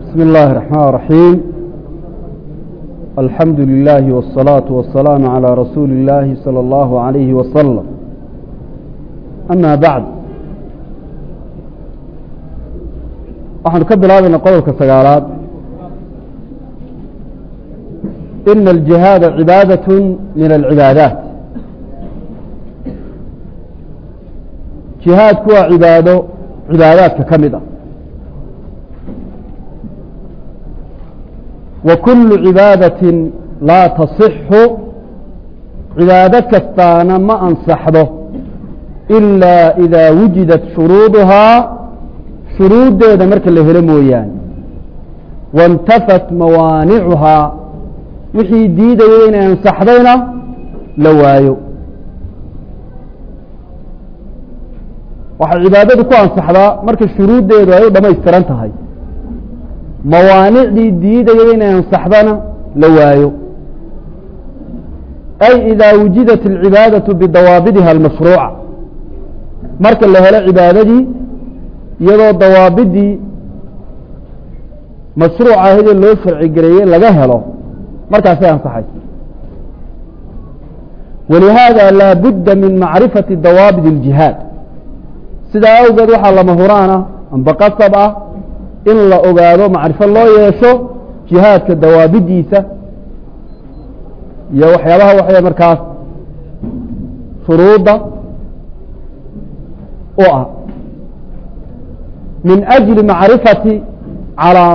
بسم الله الرحمن الرحيم الحمد لله والصلاة والسلام على رسول الله صلى الله عليه وسلم أما بعد waxaan ka bilaabana qodobka sagaalaad إن الجهاد عبادة من العبادات جهاد كوا عبادات كمدة وكل عبادة لا تصح عبادة كستانا ما أنصحبه إلا إذا وجدت شروطها شروط ده مرك اللي هلمويان وانتفت موانعها وحي ديدا وين أنصحبينا لوايو وحي عبادة كوا أنصحبها مرك الشروط ده ده ما يسترنتها هاي موانع ديدا وين أنصحبنا لوايو أي إذا وجدت العبادة بضوابطها المشروعة مرك اللي هلا عبادة دي iyadoo dawaabidii mashruuca hada loo sharci gareeyay laga helo markaas ay ansaxay ولهذا لا بد من معرفة ضوابط الجهاد sida awgeed waxa lama huraana amba qasab ah in la ogaado macrifo loo yeesho jihaadka dawaabidiisa iyo waxyaabaha waxay markaas shuruuda oo من أجل معرفة على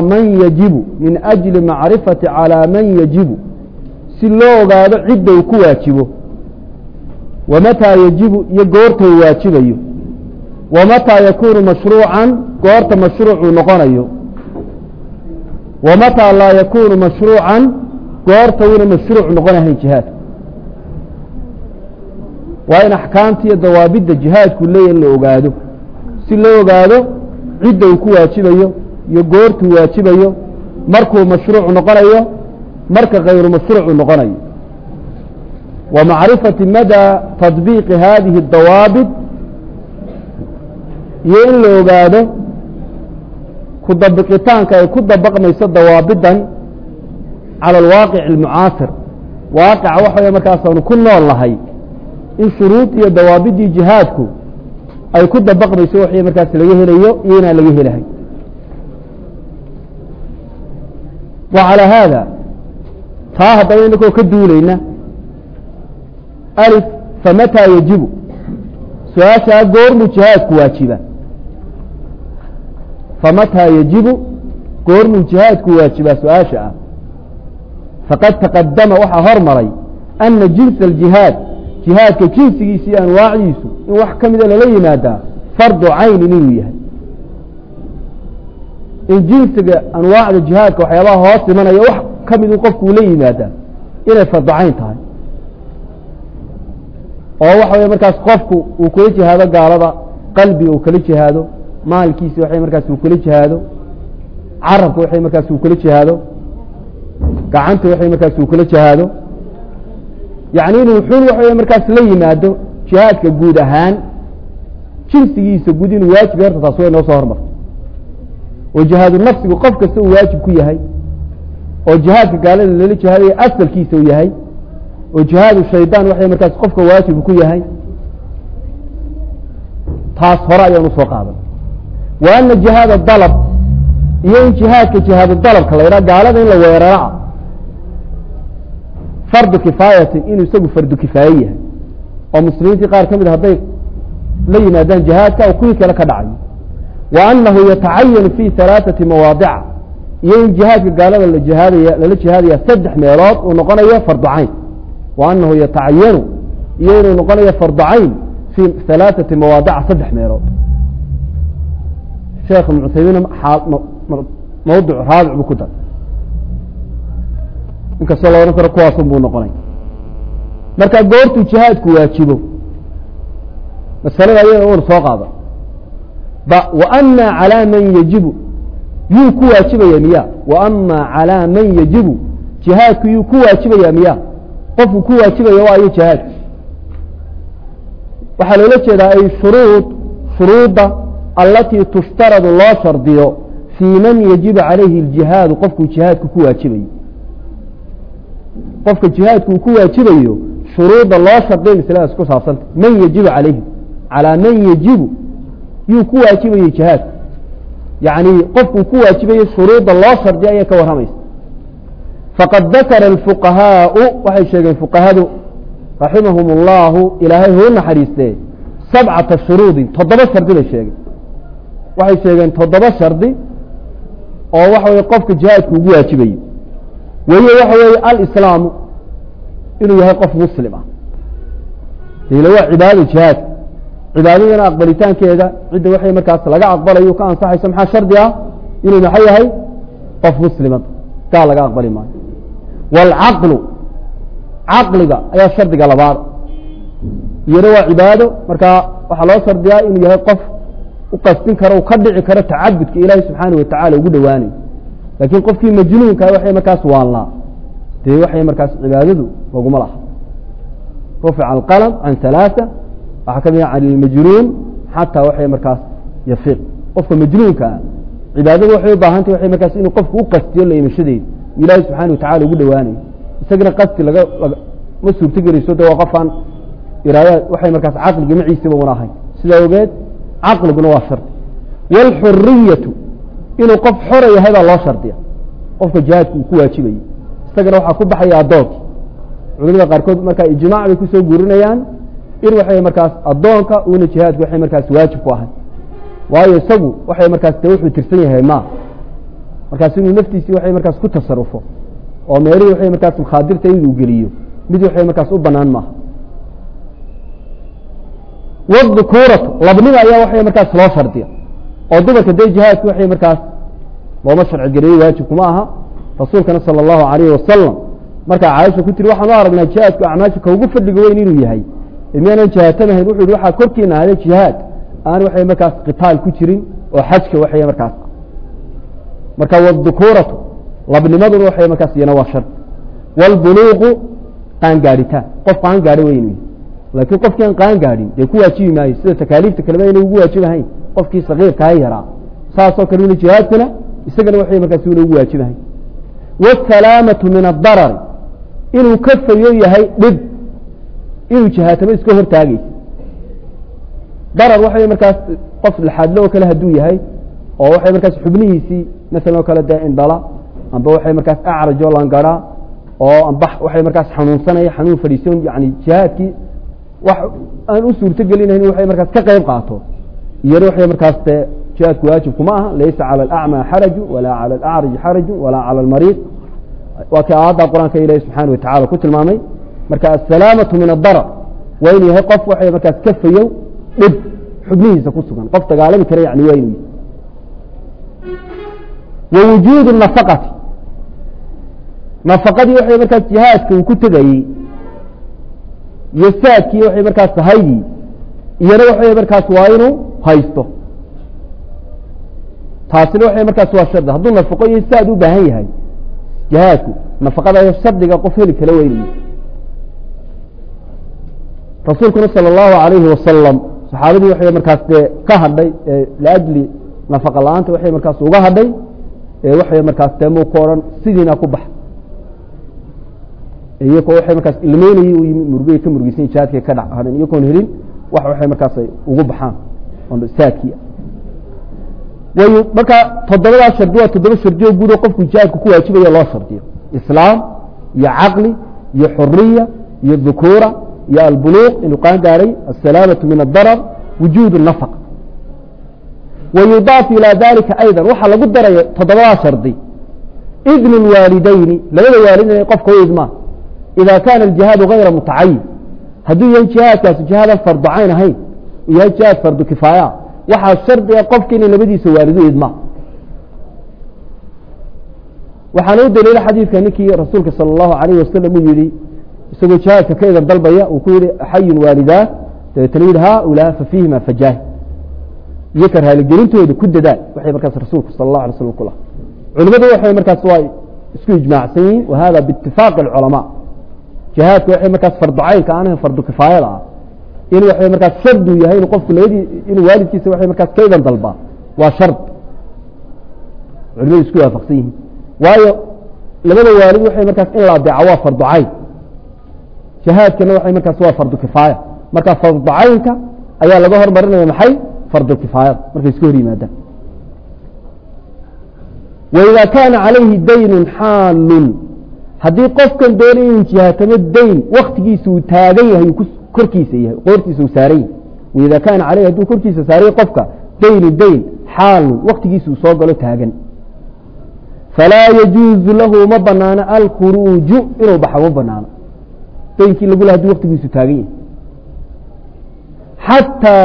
من يجب سلو قال عدة وكواجبه ومتى يجب يقورته واجبه ومتى يكون مشروعا قورته مشروع نقنيه ومتى لا يكون مشروعا قورته مشروع نقنيه الجهاد وإن أحكامتي الضوابط الجهاد كليا اللي أقاده سلو قاله عدة وكواجبه يقورته واجبه مركو مشروع نقنيه مركو غير مشروع نقنيه ومعرفة مدى تطبيق هذه الضوابط يقول هذا كضبقتان كضبق ميس ضوابطا على الواقع المعاصر واقع وحي مركاسون كل والله إن شروط يا ضوابط جهادكم أي كده بقى يسوي حي مركز لجيه ليه ينا لجيه له وعلى هذا فاه بينكم كدولينا ألف فمتى يجب سؤال قور مجهاد كواجبة فمتى يجب قور مجهاد كواجبة سؤال فقد تقدم وحا هرمري أن جنس الجهاد جهاد كجنسي سي أنواع يسو إن وحكم إذا للي ماذا فرض عين نيوية إن جنس أنواع الجهاد كوحيالله هاسي من يوحكم إذا قفوا لي ماذا إلى فرض عين تاي وحوى مركز قفكو وكل جهاد قال قلبي وكل جهاده مالكيسي وحي مركز وكل جهاده عرفك وحي مركز وكل جهاده قعنت وحي مركز وكل جهاده يعني إنه حول وحي مركز لي ماده جهاد كجود أهان جنسي يسجودين واجب يرتضى تصوير نوصهر مر وجهاد النفس وقفك سوى واجب كي هاي وجهاد قال اللي جهاد أسل كي سوي هاي وجهاد الشيطان وحي مركز قفك واجب كي هاي تاس هراء ينص وقابل وأن جهاد الضلب ين جهاد كجهاد الضلب كلا يرى قال هذا إلا ويرى فرض كفاية إنه يسوي فرض كفاية ومسلمين قال كم هذا لي مادان جهادك وكيك لك دعي وأنه يتعين في 3 مواضع ين جهادك قال للجهاد يستدح ميرات ونقنية فرض عين وأنه يتعين ين نقنية فرض عين في 3 مواضع صدح ميرات شيخ ابن عثيمين موضوع رابع بكتب إنك صلى الله عليه وسلم كواصم بونقني مركا قورتو جهادك واجبه مسألة هي أول صاقة وأما على من يجب يكو واجب يميا وأما على من يجب جهادك يكو واجب يميا قف كو واجب يواي جهاد وحلولك إذا أي شروط التي تفترض الله شرطيه fii man yajibu calayhi اljihaadu qofkuu jihaadku ku waajibayo qofka jihaadku uu ku waajibayo shuruudda loo shardiya masaladaas ku saabsanta man yajibu calayhi calaa man yajibu yuu ku waajibayo jihaadku yacni qofkuu ku waajibayo shuruudda loo shardiya ayay ka warramaysa faqad dakara alfuqahaau waxay sheegeen fuqahadu raximahum اllahu ilaahay huu naxariistee 7 shuruudin 7 shardi bay sheegeen waxay sheegeen 7 shardi oo waxa weye qofka jihaadku ugu waajibayo wahiyo waxa weeye alislaamu inuu yahay qof muslim ah ila waa cibaado jihaadka cibaadadana aqbalitaankeeda cidda waxay markaas laga aqbalayo ka ansaxayso maxaa shardi ah inuu maxay yahay qof muslimad kaa laga aqbali maayo waalcaqlu caqliga ayaa shardiga labaad iyana waa cibaado markaa waxaa loo shardiyaa inuu yahay qof u qasdin karo ka dhici karo tacabudka ilaahay subxaanahu watacala ugu dhowaanayo laakiin qofkii majnuunka waxay markaas waanlaa dee waxay markaas cibaadadu laguma laha rufica alqalm can ثalaaثa waxaa ka mid a can ilmajnuun xataa waxay markaas yafiiq qofka majnuunka ah cibaadadu waxay u baahantay waxay markaas inuu qofku u qastiyo la imashadeeda ilaahay subxaana watacala ugu dhowaanayo isagana qasti ma suurto gelayso de waa qofaan iraadaad waxay markaas caqliga maciisaba una ahayn sidaa ogeed caqliguna waa shardi wاlxuriyatu inuu qof xora yahay baa loo shardiya qofka jihaadku uu ku waajibayo isagana waxaa ku baxaya addoonkii culamada qaarkood markaa ijmaac bay kusoo guurinayaan in waxay markaas addoonka uuna jihaadku waxay markaas waajib ku ahay waayo isagu waxay markaas de wuxuu tirsan yahay ma markaas inuu naftiisii waxay markaas ku tasarufo oo meelihii waxay markaas mukhaadirta inuu geliyo mid waxay markaas u banaan maaha wاdhukuuratu labnima ayaa waxay markaas loo shardiya oo dumarka dee jihaadku waxay markaas looma sharci gareeyey waajibkuma aha rasuulkana salى الlahu عalayه wasalam markaa caaisha ku tiri waxaan u aragnaa jihaadku acmaasha ka ugu fadliga weyn inuu yahay miyaanan jihaadtanahayn wuxu yihi waxaa korkiina ahday jihaad aan waxay markaas qitaal ku jirin oo xajka waxay markaas marka wاdhukuuratu labnimaduna waxay markaas iyana waa shard wاlbuluuqu qaangaadhitaan qof qaangaadha wey inuu yahay laakiin qofkii aan qaangaadhin dee ku waajibi maayo sida takaaliifta kaleba inay ugu waajibahayn qofkii sagiirkaa yaraa saasoo kale una jihaadkuna isagana waxay markaas una ugu waajibahayn wاsalaamatu min adarari inuu ka fayo yahay dhib inuu jihaatamo iska hortaagaysa darar waxay markaas qof laxaadlo oo kale hadduu yahay oo waxay markaas xubnihiisii masalan oo kale dee indhala amba waxay markaas acrajo langaraa oo amba waxay markaas xanuunsanaya xanuun fadhiisoon yani jihaadkii wax aan u suurto gelinayn waxay markaas ka qayb qaato iyana waxay markaas dee jihaadku waajibkuma aha laysa calى اlأcmى xaraju walaa calى اlأcraji xaraju walaa calى اlmariid waa kii aayadda qur-aanka ilahi subxaana watacala ku tilmaamay marka asalaamatu min adarar waa inuu yahay qof waxay markaas ka fayow dhib xubnihiisa ku sugan qof dagaalami kara yani waa inuu yahay wawujuud nafaqati nafaqadii waxay markaas jihaadka uu ku tegayey iyo saadkii waxay markaas tahaydii iyana waxay markaas waa inuu haysto taasina waxay markaas waa shardi hadduu nafaqo iyo saad u baahan yahay jihaadku nafaqada shardiga qof heli kala weynaya rasuulkuna salى الlahu عalayhi wasalam saxaabadii waxay markaas dee ka hadhay liajli nafaqa la-aanta waxay markaas uga hadhay waxay markaas dee mu ka oran sidiina ku bax iyagoo waxay markaas ilmeynayay u yimi murugay ka murugeysan jihaadkay ka hadhan iyagoon helin wax waxay markaas ay ugu baxaan oo saadkii marka 7 shardi waa 7 shardi oo guud oo qofku jihaadku ku waajibayo loo shardiyo islaam iyo caqli iyo xuriya iyo dhukuura iyo albuluuq inuu qaan gaaray asalaamatu min adarar wujuud الnafq wayudaaf ilى dalika ayضا waxaa lagu darayo 7 shardi idn اwaalidayni labada waalid inay qofka u idmaan ida kana اjihaadu غayra mutacayin hadduu yahay jihaadkaasi jihaadan fardu cayn ahayn yahay jihaad fardu kifaaya waxaa shardiga qofka inay labadiisa waalidu idmaan waxaana u daliila xadiidka ninkii rasuulka salى الlahu عalayه wasalam uu yihi isagoo jihaadka ka idan dalbaya uu ku yihi xayun waalidaa dabeetana yidhi haulaa fafiihima fajaah iyo ka raaligelintooda ku dadaal waxay markaas rasuulku salى الlahu alay slam ku laha culimadu waxay markaas waa isku ijmaacsan yihiin wahada biitifaaqi اlculamaa jihaadka waxay markaas fardu caynka aan ahayn fardu kifaayada ah in waxay markaas shardu yahay in qofku labadii inuu waalidkiisa waxay markaas ka idan dalbaa waa shard علماء يسكوا فقسيه وايو لماذا والد وحي مركز إلا دعوة فرض عين شهاد كنا وحي مركز هو فرض كفاية مركز فرض عينك أيها لظهر مرنا محي فرض الكفاية مركز سكوري ماذا وإذا كان عليه دين حال هذه قف كان دورين جهاتم الدين وقت جيسو تاغيه كركيسيه قورتيسو ساري وإذا كان عليه دو كركيسو ساري قفك دين الدين حال وقت جيسو صوغلو تاغن فلا يجوز له مبنان الخروج إنه بحا مبنان دين كي لقول هذه وقت جيسو تاغيه حتى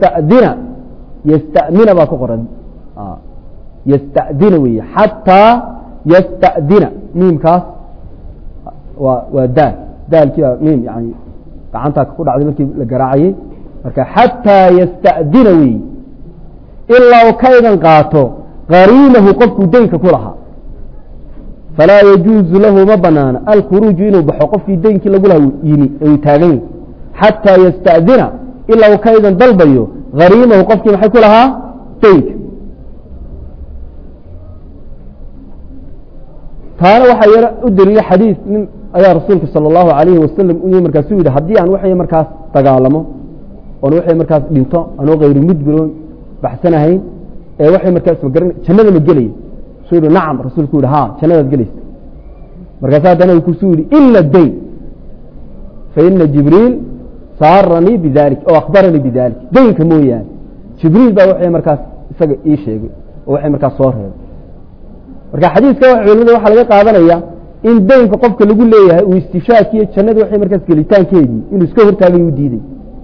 يستأذن باكو قرد يستأذن وي حتى يستأذن ميم كاس ودال دال كذا ميم يعني قعنتك كل عظيم كي الجراعي حتى يستأذن وي إلا وكيدا قاته غريمه قف دينك كلها فلا يجوز له مبنان الخروج إنه بحقف في دينك لقولها يتاغين حتى يستأذن إلا وكيدا ضلبيه غريمه قف محي كلها دينك هذا وحي أدري حديث من أيها رسولك صلى الله عليه وسلم أنه مركز سويدة هدي أن وحي مركز تقالمه وأن وحي مركز دينته أنه غير مدبرون بحسنهين وحي مركز مقرن شنده مجلي سويدة نعم رسولك يقول ها شنده مجلي مركزات أنا يقول سويدة إلا الدين فإن جبريل صارني بذلك أو أخبرني بذلك دين كمويا جبريل بقى وحي مركز سجى إيش يقول وحي مركز صار هذا marka xadiiska culimada waxa laga qaadanaya in deynka qofka lagu leeyahay uu istifshaakiyo jannada waxay markaas gelitaankeedii inuu iska hortaagay uu diiday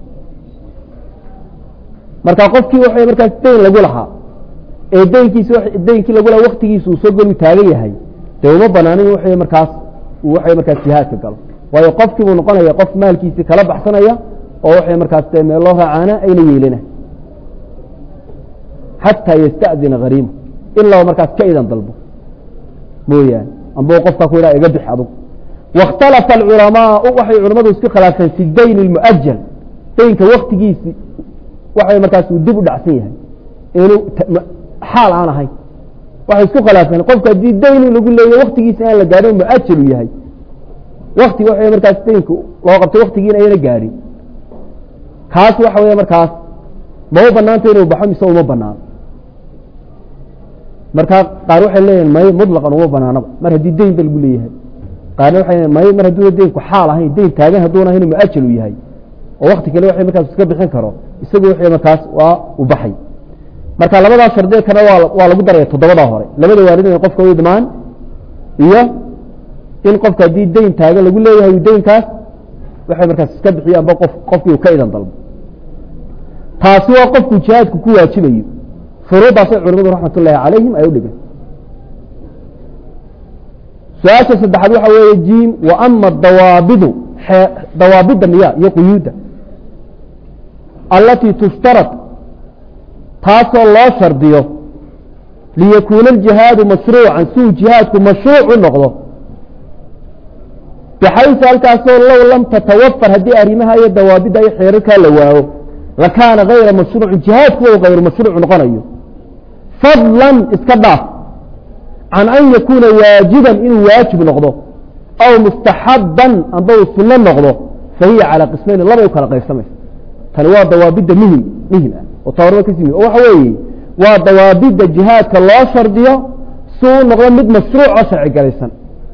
marka qofkii waxay markaas deyn lagu lahaa ee deynkii lagu lahaa waqtigiisu soo gal uu taagan yahay deema banaanin waxay markaas jihaadka galo waayo qofkii uu noqonaya qof maalkiisa kala baxsanaya oo waxay markaas meel loo raacana ayna yeelina hatta yasta'dina gharim illa markaas ka idan dalbo مويان أنبو قفك كولا يقبح عضو واختلف العلماء وحي علماء اسكي خلافا في الدين المؤجل دين كوقت جيسي وحي مركز ودبو دعسيها إنه حال عنا هاي وحي اسكي خلافا قفك دي الدين اللي يقول لي وقت جيسي أنا لقارين مؤجل وياهي وقت وحي مركز دينكو وقت وقت جينا أين لقارين كاس وحي مركز ما هو بنان تينو بحمي سوى ما بنان marka qaar waxay leeyeen may mudlaqan oo banaanaba mar hadii deyn bal gu leeyahay qaar waxay may mar hadii deyn ku xaal ahayn deyn taagan hadoona inuu muajjal u yahay oo waqti kale waxay markaas iska bixin karo isagu waxay markaas waa u baxay marka labada shardi kana waa lagu daray todobada hore labada waalid in qofka uu dhimaan iyo in qofka hadii deyn taagan lagu leeyahay deynkaas waxay markaas iska bixiyaan qofkii uu ka idan dalbo taasi waa qofku jihaadku ku waajibayo فروض علماء رحمة الله عليهم أيو لقى سؤال سدحد waxa weeye jiim wa amma dawaabid miya iyo quyuuda allati tushtarat taasoo loo shardiyo liyakuna aljihaadu mashruucan suu jihaadku mashruuc u noqdo bixaysa halkaasoo low lam tatawafar haddii arrimaha iyo dawaabidda iyo xeerarkaa la waayo lakaana gayra mashruucin jihaadku ou gayru mashruuc noqonayo fadlan iska dhaaf can an yakuuna waajiban inuu waajib noqdo aw mustaxaban amba uu sunno noqdo fahiya calaa qismayn laba u kala qaybsamaysa tani waa dawaabidda muhim ah oo tawarba ka simi oo waxa weeye waa dawaabidda jihaadka loo shardiyo suu noqdo mid mashruuc oo sharci galaysan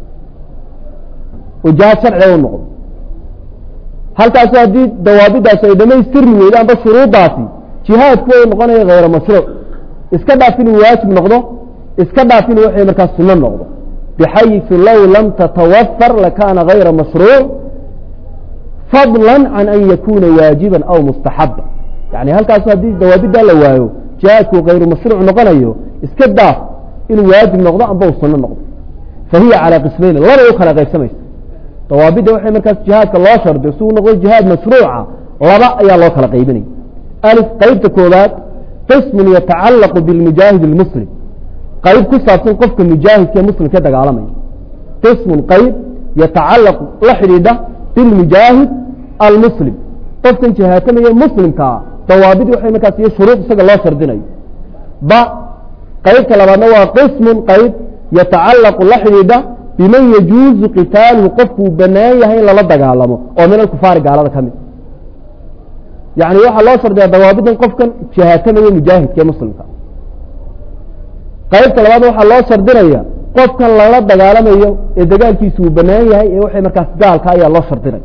oo jihaad sharciga u noqdo halkaas haddii dawaabiddaas ay dhamaystirmi weydo amba shuruuddaasi jihaadku uu noqonayo hayra mashruuc iska dhaaf inuu waajib noqdo iska dhaaf inuu waxay markaas sunno noqdo bixayثu low lam tatawafar lakaana غayra mashruuc fadla can an yakuna waajiba aw mustaxaba yani halkaas haddii dawaabiddaa la waayo jihaadku hayru mashruuc noqonayo iska dhaaf inuu waajib noqdo amba uu sunno noqdo fahiya calىa qismayn laba u kala qaybsamaysa dawaabidda waxay markaas jihaadka loo shardiyo si uu noqdo jihaad mashruuca laba ayaa loo kala qaybinaya alif qaybta koobaad qism yatacalaqu bilmujaahid اlmuslim qayb ku saabsan qofka mujaahidka muslim ka dagaalamaya qismun qayb yatacalaqu la xidhiidha bilmujaahid almuslim qofkan jihaatamaya muslimkaa dawaabid waxay markaas iyo shuruud isaga loo shardinayo ba قيد لبنا وقسم قيد يتعلق لحديده بمن يجوز قتاله قفه بنايه إلا لا دغالمو ومن الكفار قالada kamid يعني waxa loo shardiyaa dawaabidan qofkan jihaatamay mujaahid ka muslimka qaybta labaad waxa loo shardinaya qofkan la dagaalamayo ee dagaalkiisu uu banaan yahay ee waxay markaas gaalka ayaa loo shardinay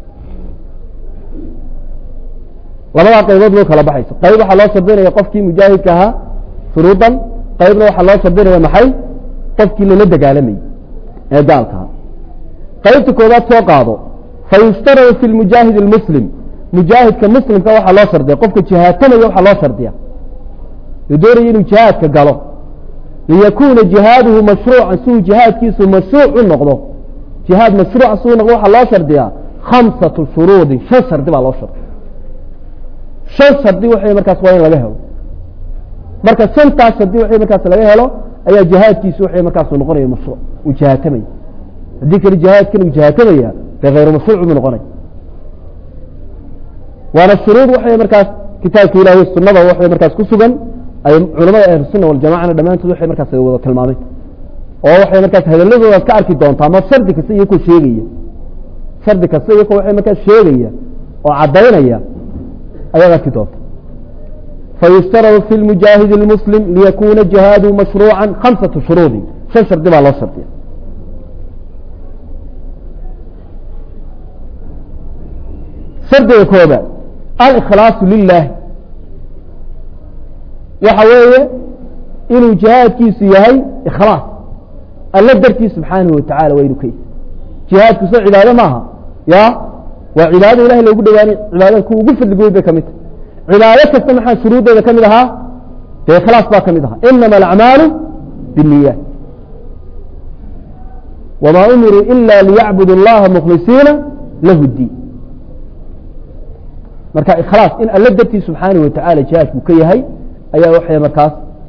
labada qaybood loo kala baxayso qayb waxa loo shardinaya qofkii mujaahidka ahaa shuruudan qaybna waxa loo shardinaya maxay qofkii la dagaalamay ee gaalka qaybta koobaad soo qaado fayushtaru fi almujahid almuslim مجاهد كمسلم كوحة الله شردية قفك جهاتنا يوحى الله شردية يدور إنه جهاد كقاله ليكون جهاده مشروعا سوء جهاد كيسو مشروع النقضه جهاد مشروع سوء نقضه الله شردية 5 شروط شسر دي الله شرد شسر دي وحي مركز وين لغيه مركز سنتا شسر دي وحي مركز لغيه له أي جهاد كيسو وحي مركز نقضه مشروع وجهاتمي ذكر الجهاد كانوا جهاتمي غير مشروع من نقضه وانا الشروط وحي مركز كتاب إلهي السنة وحي مركز كسوغا أي علماء أهل السنة والجماعة دمان وحي مركز وضع كلمامي وحي مركز هذا اللي هو كأرك الدون طاما سردك سيكون شيغية سردك سيكون وحي مركز شيغية وعدينية أيها كتاب فيشترط في المجاهد المسلم ليكون جهاده مشروعا 5 شروط شرط دي على شرط شرط يكوبا الإخلاص لله وحوية إنه جهاد كيسو يهي إخلاص الله درتي سبحانه وتعالى وينو كيس جهاد كيسو عبادة معها يا وعبادة إله لو قد يعني عبادة كو قفل لقوي بكمت عبادة كستمحى شروط إذا كمدها إخلاص با كمدها إنما الأعمال بالنيات وما أمروا إلا ليعبدوا الله مخلصين له الدين marka ikhlaas in alla dartii subhanahu wa ta'ala jaadku ka yahay ayaa waxay markaas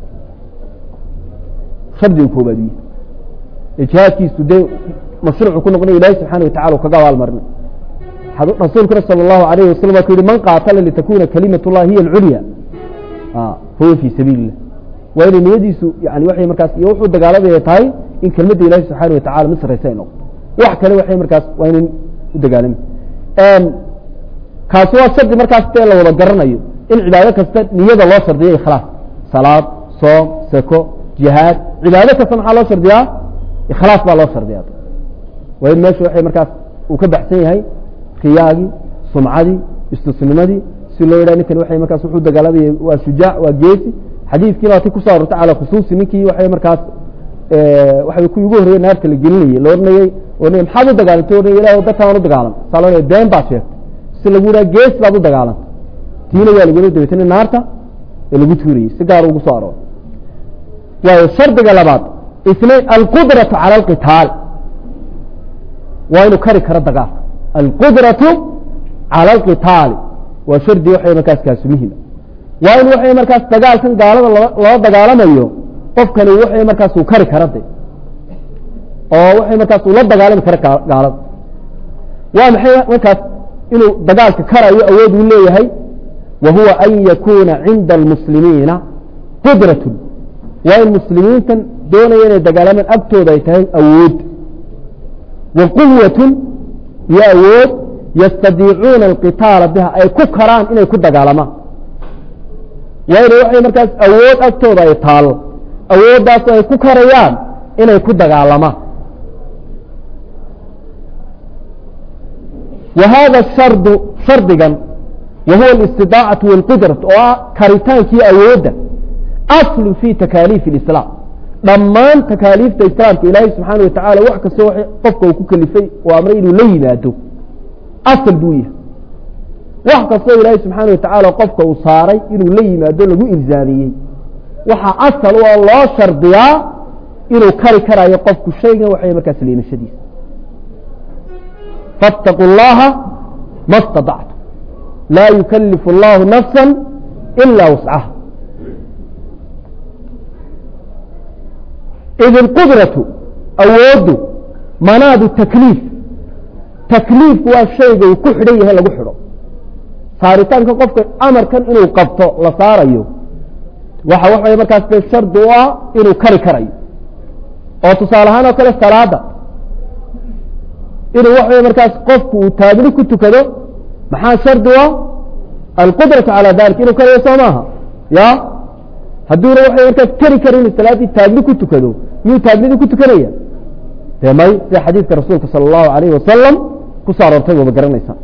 shardi ku baadiye jaadkiisu de mashruuc ku noqday ilaahay subhanahu wa ta'ala kaga wal marna hadu rasuulka sallallahu alayhi wasallam ku yiri man qaatala li takuna kalimatullahi hiya al-ulya huwa fi sabilillah wa in niyadiisu yani waxay markaas iyo wuxuu dagaalamay tahay in kelmadda ilaahay subhanahu wa ta'ala misraysa inoo wax kale waxay markaas waa in u dagaalamay kaasi waa shardi markaas tee la wada garanayo in cibaado kasta niyada loo shardiyo ikhlaas salaad soom sako jihaad cibaado kasta maxaa loo shardiyaa ikhlaas baa loo shardiyaa waa in meesha waxay markaas uu ka baxsan yahay qiyaagi sumcadi istisnimadii si loo yiraahdo ninkan waxay markaas wuxuu dagaalamay waa shujaac waa geesi xadiiskii waa ku soo rutay ala khusuusi ninkii waxay markaas waxay ku ugu horeeyay naarta la gelinayay loornayay oo maxaa u dagaalantay oo ilaahay dadkaan u dagaalan sallallahu been baa sheegtay lagu raa gees baad u dagaalan tiina waa lagu leeyahay naarta ee lagu tuuriyay si gaar ugu soo aroor waa shardiga labaad isna al-qudratu ala al-qital waa inuu kari karo dagaal al-qudratu ala al-qital waa shardi waxay markaas kaas muhiim waa inuu waxay markaas dagaalkan gaalada loo dagaalamayo qofkani waxay markaas uu kari karo oo waxay markaas uu la dagaalami karo gaalada waa maxay markaas inuu dagaalka karayo awood uu leeyahay wa huwa an yakuna 'inda al-muslimina qudratun wa al-muslimiintan doonayeen inay dagaalamaan agtooda ay tahay awood wa quwwatun ya awood yastadiicuuna al-qitaala biha ay ku karaan inay ku dagaalamaan waxay markaas awood agtooda ay taalo awooddaas ay ku karayaan inay ku dagaalamaan وهذا الشرط شرطا وهو الاستطاعة والقدرة وكاريتانكي أودا أصل في تكاليف الإسلام ضمان تكاليف الإسلام إلهي سبحانه وتعالى وحكا سوحي قفك وكلفي وأمرين ليناته أصل دوية وحكا سوحي إلهي سبحانه وتعالى قفك وصاري إنه ليناته له إلزامي وحا أصل والله شرطيا إنه كاري يقفك الشيء وحي مركز لين الشديد فاتقوا الله ما استطعتم لا يكلف الله نفسا إلا وسعها إذ القدرة أود مناد التكليف تكليف هو الشيء يكحريه لقحره صارتان كقفك أمر كان إنه قبطه لصار أيه waxa waxay markaas shardi u ah inuu kari karayo oo tusaale ahaan oo kale salaada inuu waxay markaas qofku uu taagni ku tukado maxaa shardi u ah alqudratu calaa dalik inuu karayo soo maaha ya hadduuna waxay markaas kari karin salaadii taagni ku tukado miyuu taagnidii ku tukanaya dee may sida xadiidka rasuulka sala allahu alayhi wasalam ku soo aroortay waba garanaysaa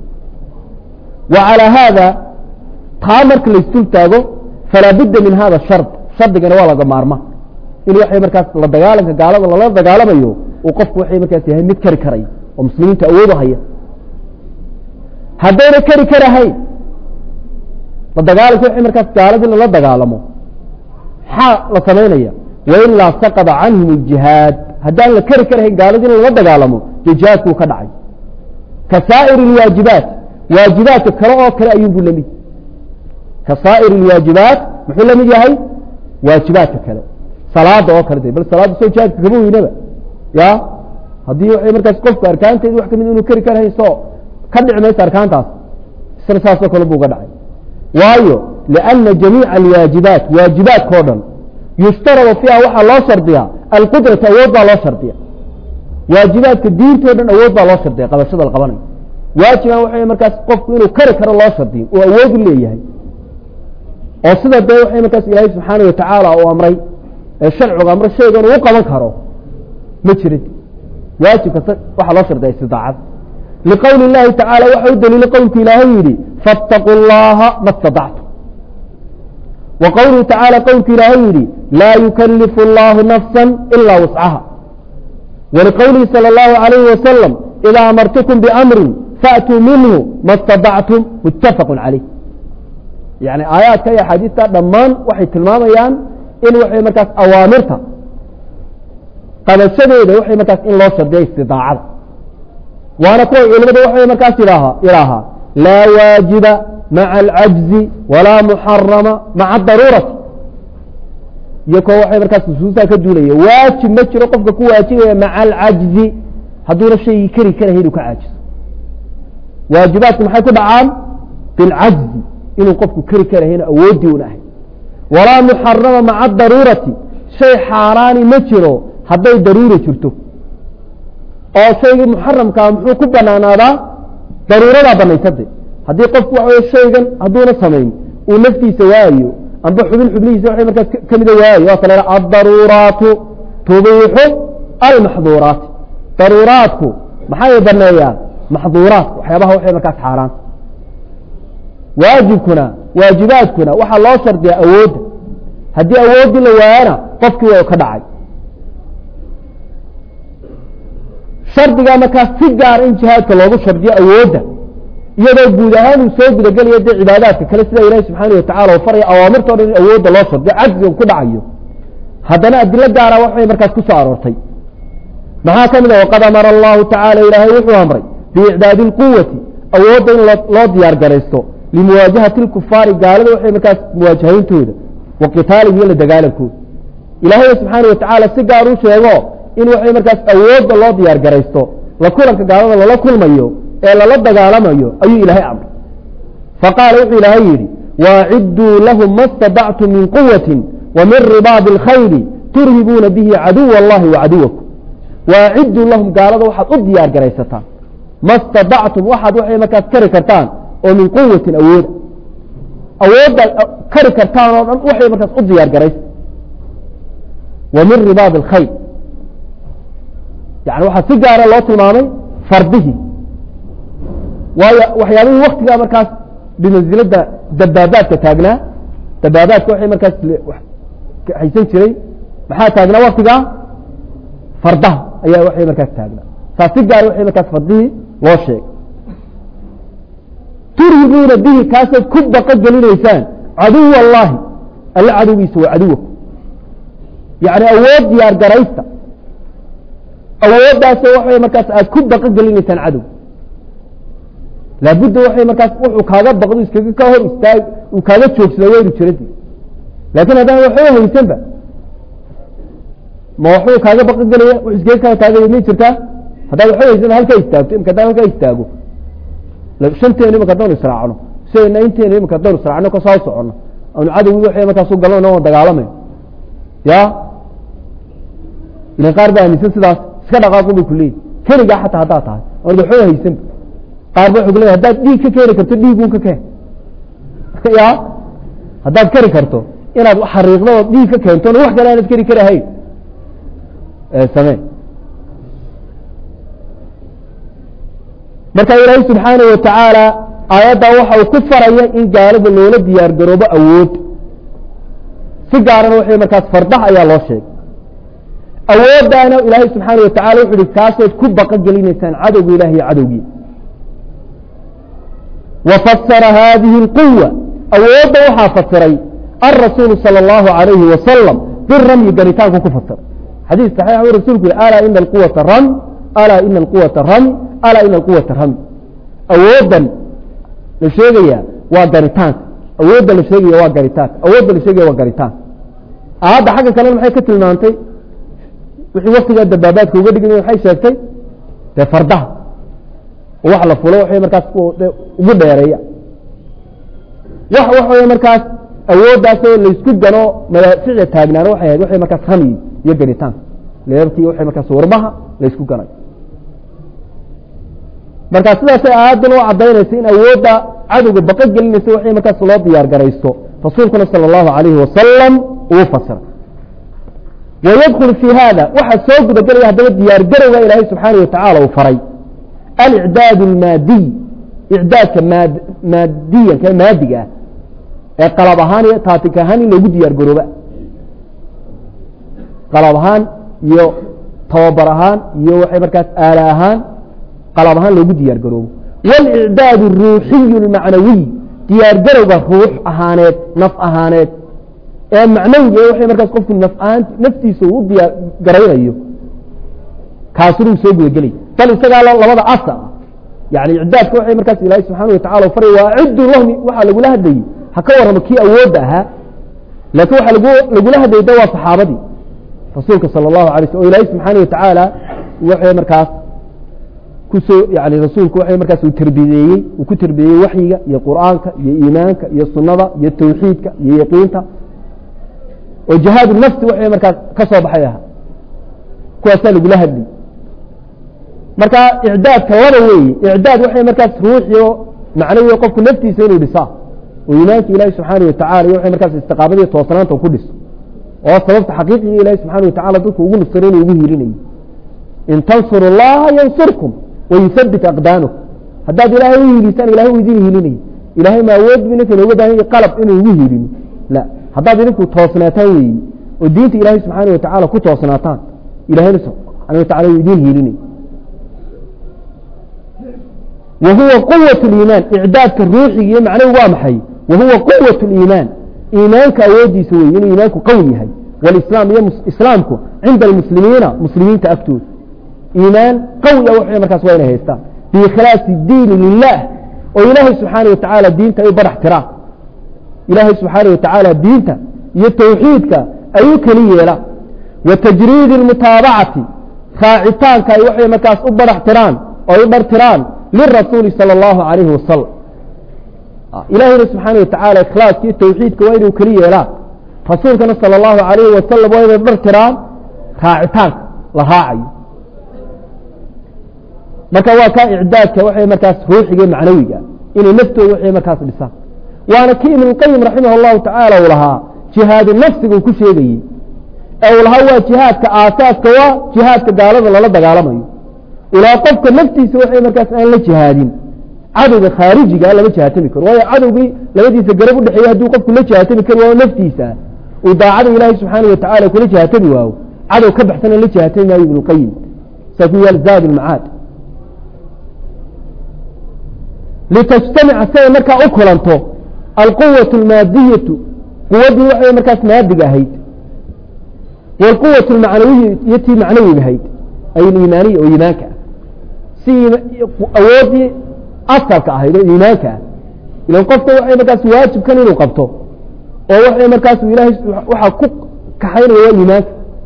wa calaa haada taa marka la istul taago falaa budda min hada shard shardigana waa laga maarma in waxay markaas la dagaalanka gaalada lala dagaalamayo uu qofku waxay markaas yahay mid kari karay oo muslimiinta awood u haya haddayna kari karahayn la dagaalanka waxay markaas gaaladii lala dagaalamo maxaa la samaynaya wailaa saqada canhum aljihaad haddaan la kari karahayn gaaladii lala dagaalamo dee jihaadkuu ka dhacay ka saa'ir alwaajibaat waajibaadka kale oo kale ayuunbuu lamid ka saa'ir alwaajibaat muxuu lamid yahay waajibaadka kale salaada oo kale de bal salaada soo jihaadka kama weynaba ya haddii waxay markaas qofku arkaanteedi wax kamid inuu kari karahayn soo ka dhici maysa arkaantaas isna saasoo kale buu ga dhacay waayo lianna jamiica alwaajibaat waajibaadka o dhan yushtaradu fiiha waxaa loo shardiyaa alqudratu awood baa loo shardiya waajibaadka diintoo dhan awood baa loo shardiya qabashada la qabanayo waajiban waxay markaas qofku inuu kari karo loo shardiyo oo awood u leeyahay oo sida dee waxay markaas ilaahay subxaana watacaala uu amray ee sharcigu amro shaygan uu qaban karo ma jirin waajibka waxaa loo shardiya istidaacad liqowli اllahi tacaala waxa u daliilay qowlku ilaahay yidhi faاtaquu اllaha ma اstadactum wa qowluhu tacaala qowlku ilaahay yidhi laa yukalifu اllahu nafsa ila wascaha waliqowlihi salى اllahu عalayhi wasalam إida amartukum bamri faatuu minhu ma اstadactum muttafaq calayh yani aayaadka iyo axaadiista dhammaan waxay tilmaamayaan in waxay markaas awaamirta qabashadeeda waxay markaas in loo shardiya istidaacada waana kuwa culimada waxay markaas idhaahaa laa waajiba maca alcajzi walaa muxarama maca adaruurati iyo kuwa waxay markaas nusuustaa ka duulaya waajib ma jiro qofka ku waajibaya maca alcajzi hadduuna shaygii kari karahay inuu ka caajiso waajibaadku maxay ku dhacaan bilcajzi inuu qofku kari karahayna awoodii una ahay walaa muxarama maca adaruurati shay xaaraani ma jiro hadday daruura jirto oo shaygii muxaramkaa muxuu ku banaanaadaa daruuradaa banaysade haddii qofku waxa wey shaygan hadduuna samayn uu naftiisa waayo amba xubin xubnihiisa waxay markaas kamida waayo waa kale addaruuraatu tubiixu almaxduuraati daruuraadku maxay baneeyaan maxduuraadku waxyaabaha waxay markaas xaaraan waajibkuna waajibaadkuna waxaa loo shardiyaa awoodda haddii awooddii la waayana qofkii waa ka dhacay shardigaa markaas si gaar in jihaadka loogu shardiyo awoodda iyadoo guud ahaan uu soo gudagelaya dee cibaadaadka kale sida ilaahi subxaana watacala u faraya awaamirta o dhan in awoodda loo shardiyo cajziga ku dhacayo haddana adilo gaara waxbay markaas ku soo aroortay maxaa ka mid a waqad amara allahu tacaala ilaahay wuxuu amray biicdaadi اlquwati awoodda in loo diyaar garaysto limuwaajahati اlkufaari gaalada waxay markaas muwaajahayntooda wa qitaalihim iyo la dagaalankooda ilaahay subxaana watacaala si gaar u sheego in waxay markaas awoodda loo diyaar garaysto la kulanka gaalada lala kulmayo ee lala dagaalamayo ayuu ilaahay amray faqaala wuxuu ilaahay yidhi waacidduu lahum ma اstadactum min quwati wa min ribaadi اlkhayri turhibuuna bihi caduw اllahi wa caduwakum waacidduu lahum gaalada waxaad u diyaar garaysataan ma اstadactum waxaad waxay markaas kari kartaan oo min quwatin awooddaad kari kartaan oo dhan waxay markaas u diyaar garaysa wa min ribaadi اlkhayr yani waxaa si gaara loo tilmaamay fardihii waayo waxyaabihii waktigaa markaas bimansilada dabaabaadka taagnaa dabaabaadka waxay markaas haysan jiray maxaa taagnaa waktigaa fardaha ayaa waxay markaas taagnaa saa si gaara waxay markaas fardihii loo sheegay turhibuuna bihi kaasaad ku baqa gelinaysaan caduw allahi alla cadowgiisa waa caduwaku yani awood diyaar garaysta awooddaasoo waxay markaas aad ku baqa gelinaysaan cadow laabudda waxay markaas wuxuu kaaga baqdo iskaga ka hor istaag uu kaaga joogsada waynu jiradi laakiin haddaan waxba haysanba ma waxbuu kaaga baqa gelaya wux iskaga kaa taagaya may jirtaa haddaad waxba haysan halkaa istaagto imika haddaan halkaa istaago shanteenu imika haddaynu israacno sidayna inteenu imika haddaynu israacno kasoo soconno أو عدو وحي ما كاسو قالوا إنه دقالمه يا إلى قارب أن يصير سداس سكر قاقم بكلين كل جا حتى هتاعها ورد حوله يسمى قارب يقول له هذا دي كيري كرتو دي يقول كه يا هذا كيري كرتو إن حريق له دي كنتون واحد لا نذكر كره هاي سمع marka Ilaahay subhanahu wa ta'ala ayada waxa uu ku faraya in gaalada loola diyaar garoobo awood si gaaran waxay markaas fardax ayaa loo sheegay awoodana Ilaahay subhanahu wa ta'ala wuxuu kaasoo ku baqan gelinaysan cadowga Ilaahay cadowgi wa fassara hadhihi alquwwa awooda waxa fasiray الرسول صلى الله عليه وسلم بالرمي قريتان كفسر حديث صحيح الرسول يقول ألا إن القوة الرمي ألا إن القوة الرمي ألا إن القوة الرمي أودا لشيء وقريتان أودا لشيء وقريتان أودا لشيء وقريتان هذا حاجة كلام محي كتل مانتي وحي وقت الدبابات وقد قلنا محي شاكتي تفردها وحلا فلو وحي مركز وقد يريا وحي مركز awooddaasoo la isku gano malaafiic taagnaano waxay ahayd waxay markaas khami iyo garitaan leertii waxay markaas warbaha la isku ganay marka sidaas aad loo cadeynaysa in awoodda cadowga baqad gelinaysa waxay markaas loo diyaar garaysto rasuulkuna sallallahu alayhi wasallam uu fasira ويدخل في هذا واحد سوق بدل هذا ديار جروا إلهي سبحانه وتعالى وفري الإعداد المادي إعداد ماديا كمادية قلب أهان تاتك أهان لو ديار جروا قلب أهان يو توبر أهان يو حبركات آل أهان قلب أهان لو ديار جروا والإعداد الروحي المعنوي ديار جروا روح أهانات نف أهانات معنوي وحي مركز قفك النفعان نفتي سوود يا قرينيو كاسرو سوق يقلي قال استقال الله وضع عصا يعني إعداد وحي مركز إلهي سبحانه وتعالى وفري وأعدوا لهم وحا لقوا لها دي حكور مكي أودها لكن وحا لقوا لها دي دوا صحابتي رسولك صلى الله عليه وسلم إلهي سبحانه وتعالى وحي مركز كسو يعني رسولك وحي مركز وتربيدي وكتربيدي وحيك يا قرآنك يا إيمانك يا السنة يا التوحيدك يا يقينك وجهاد النفس وحي مركز كسب حياها كواسا لقوا لها دي مركز إعداد كوروي إعداد وحي مركز روحي معنوي وقف نفسي سيني بصاه وإيمانك إلهي سبحانه وتعالى وحي مركز استقابلية توصلانته وكدس وصلت حقيقي إلهي سبحانه وتعالى ذلك وقول الصرين وقهيريني إن تنصر الله ينصركم ويثبت أقدانه هداد إلهي ويليسان إلهي ويدينه ليني إلهي ما ود منك إنه ود أن قلب إنه ويهيريني لا هذا إنك توصناتين ودينت إلهي سبحانه وتعالى كتوصناتان إلهي سبحانه وتعالى يدين هيليني وهو قوة الإيمان إعداد الروحي معنى وامحي وهو قوة الإيمان إيمانك أودي سوي يعني إيمانك قوي هي والإسلام إسلامك عند المسلمين مسلمين تأكتون إيمان قوي وحي مركز وين هيستا بإخلاص الدين لله وإلهي سبحانه وتعالى الدين تأبر احترام إلهي سبحانه وتعالى دينته يتوحيدك أي كلية لا وتجريد المتابعة خاعتان كأي وحي مكاس أبر احترام أو أبر احترام للرسول صلى الله عليه وسلم إلهي سبحانه وتعالى إخلاص يتوحيدك وين كلية لا رسولك صلى الله عليه وسلم وين أبر احترام خاعتان لهاعي مكواك إعدادك وحي مكاس روحي معنوي إنه نفته وحي مكاس لسان وانا كي من القيم رحمه الله تعالى ولها جهاد النفس وكل شيء او لها هو جهاد كاساس كوا جهاد كدالد لا دغالمايو ولا قفك نفسي سوى مركز ان لا جهادين عدو خارجي قال لا جهاتمي كر واي عدوغي لبديسا غرب دخيا haduu qofku la jihaatin kar waa naftiisa oo daacada Ilaahay subhanahu wa ta'ala kula jihaatay waaw عدو ka baxsan la jihaatay ma ibn qayyim safiya al-zad al-ma'ad لتجتمع سنة مركا أكلانتو القوة المادية قوة وحي مركز مادية هيد والقوة المعنوية يتي معنوي بهيد أي الإيمانية وإيمانك أودي أصلك هيد إيمانك إذا وقفته وحي مركز واجب كان إنه وقفته ووحي مركز إلهي وحقوق كحين هو إيمانك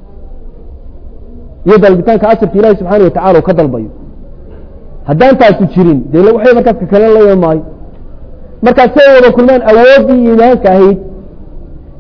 يدى البتانك أثر في إلهي سبحانه وتعالى وكذا البيض هدان تاسو جيرين دي وحي مركز كلان لا يوماي marka soo kul man awoodi iimaanka ahayd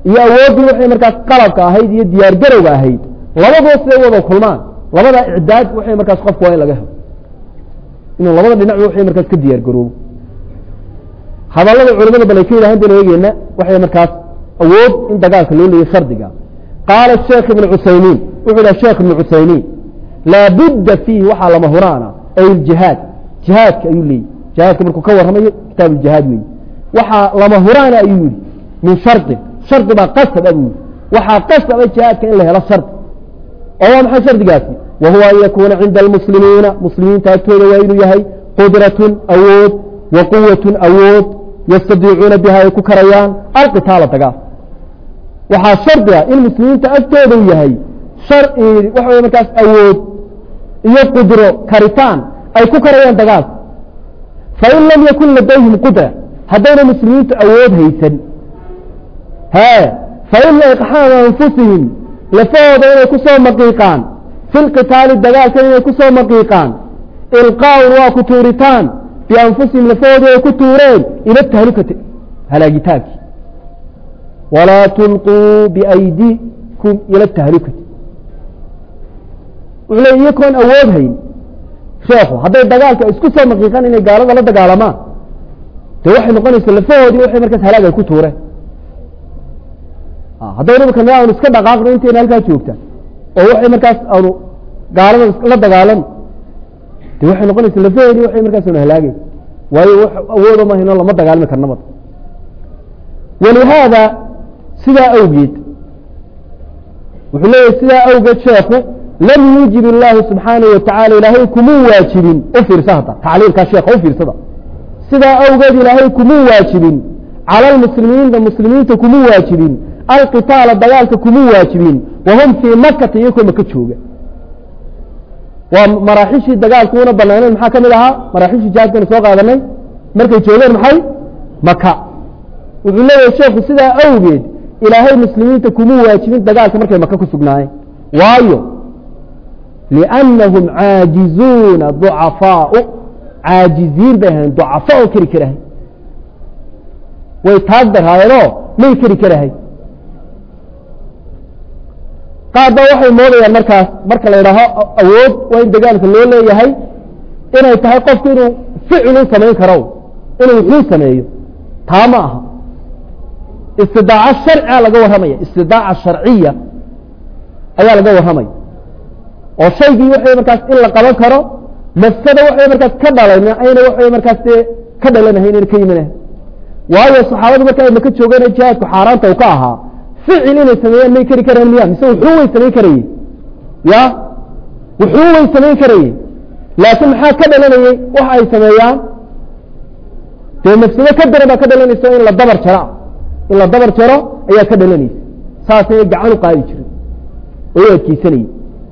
iyo awoodii wixii markaas qalabka ahayd iyo diyaar garowga ahayd labadoo siday wada kulmaan labada icdaad wixii markaas qofku waa in laga helo inuu labada dhinac wixii markaas ka diyaar garoobo hadallada culimada bal ay ka yidhaaheen baan eegeena waxay markaas awood in dagaalka loo leeyahay shardiga qaala sheekh ibn Usaymin wuxuu dhahay sheekh ibn Usaymin la budda fihi waxa lama huraana ay jihad jihadka ayuu leeyahay jihadka markuu ka warramayo kitaab jihad weey waxa lama huraana ayuu yiri min shardi ba qasab abu waxa qasab jihadka in la helo shard oo maxay shardigaasi وهو أن يكون عند المسلمين مسلمين تأكيد وإنه يهي قدرة أود وقوة أود يستطيعون بها يكوكريان القتال تقاف وحا شرطها المسلمين تأكيد ويهي شرط وحوى مكاس أود يقدروا كريتان أي كوكريان تقاف فإن لم يكن لديهم قدرة هذين المسلمين أود هيسا فإن إقحام أنفسهم لفوضوا يكسوا مقيقان في القتال الدجال كان يكسوا مقيقان إلقاء وكتورتان بأنفسهم لفوضوا يكتورين إلى التهلكة هلاجتاك ولا تلقوا بأيديكم إلى التهلكة ولا يكون أودهين شافوا هذا الدجال كسوا مقيقان إن قالوا ولا دجال ما توحي مقنص لفوضوا يوحي مركز هلاجة الكتورة هذا يقولون كنا نسكت دقائق أنت نالك شوكتا oo waxay markaas aanu gaalada la dagaalan tii waxay noqonaysaa lafeedii waxay markaas una halaagay waayo wax awoodo ma hino lama dagaalmi karnaba ولهذا سدا اوجد وحليه سدا اوجد شيخه لم يجب الله سبحانه وتعالى الهيكم واجبين افر سهطة تعليل كشيخ افر صدا سدا اوجد الهيكم واجبين على المسلمين المسلمين تكم واجبين القتال الدجال تكم واجبين وهم في مكة يكون مكتشوجة ومراحش الدجال كونا بلانين محاكم لها مراحش جاد كان سوق هذا مين مركز جولين محي مكة ويقول له الشيخ سيدا أوجد إلى هاي المسلمين تكونوا واجبين الدجال كمركز مكة كسبناه وايو لأنهم عاجزون ضعفاء عاجزين بهم ضعفاء كركره ويتهدر هاي لو من كركره qaada waxay moodayaan marka la yiraahdo awood waa in dagaalka loo leeyahay inay tahay qofku inuu ficil sameyn karo inuu wuxuu sameeyo taama aha istidaaca sharciga laga waramaya istidaaca sharciya ayaa laga waramaya oo shaygii waxay markaas in la qaban karo nafsada waxay markaas ka dhalayna ayna waxay markaas ka dhalanahay in ka yimaanay waayo saxaabadu markay maka joogeen jihaadku xaaraanta uu ka ahaa فعل إنه سميان ما يكري كريه المياه مسوي حوي سمين كريه يا وحوي سمين كريه لكن حا كذا لنا وحاي سميان في نفسه كدر ما كذا لنا يسوي إلا الضبر شراء أي كذا لنا ساسة يجعله قايل شر ويأكي سني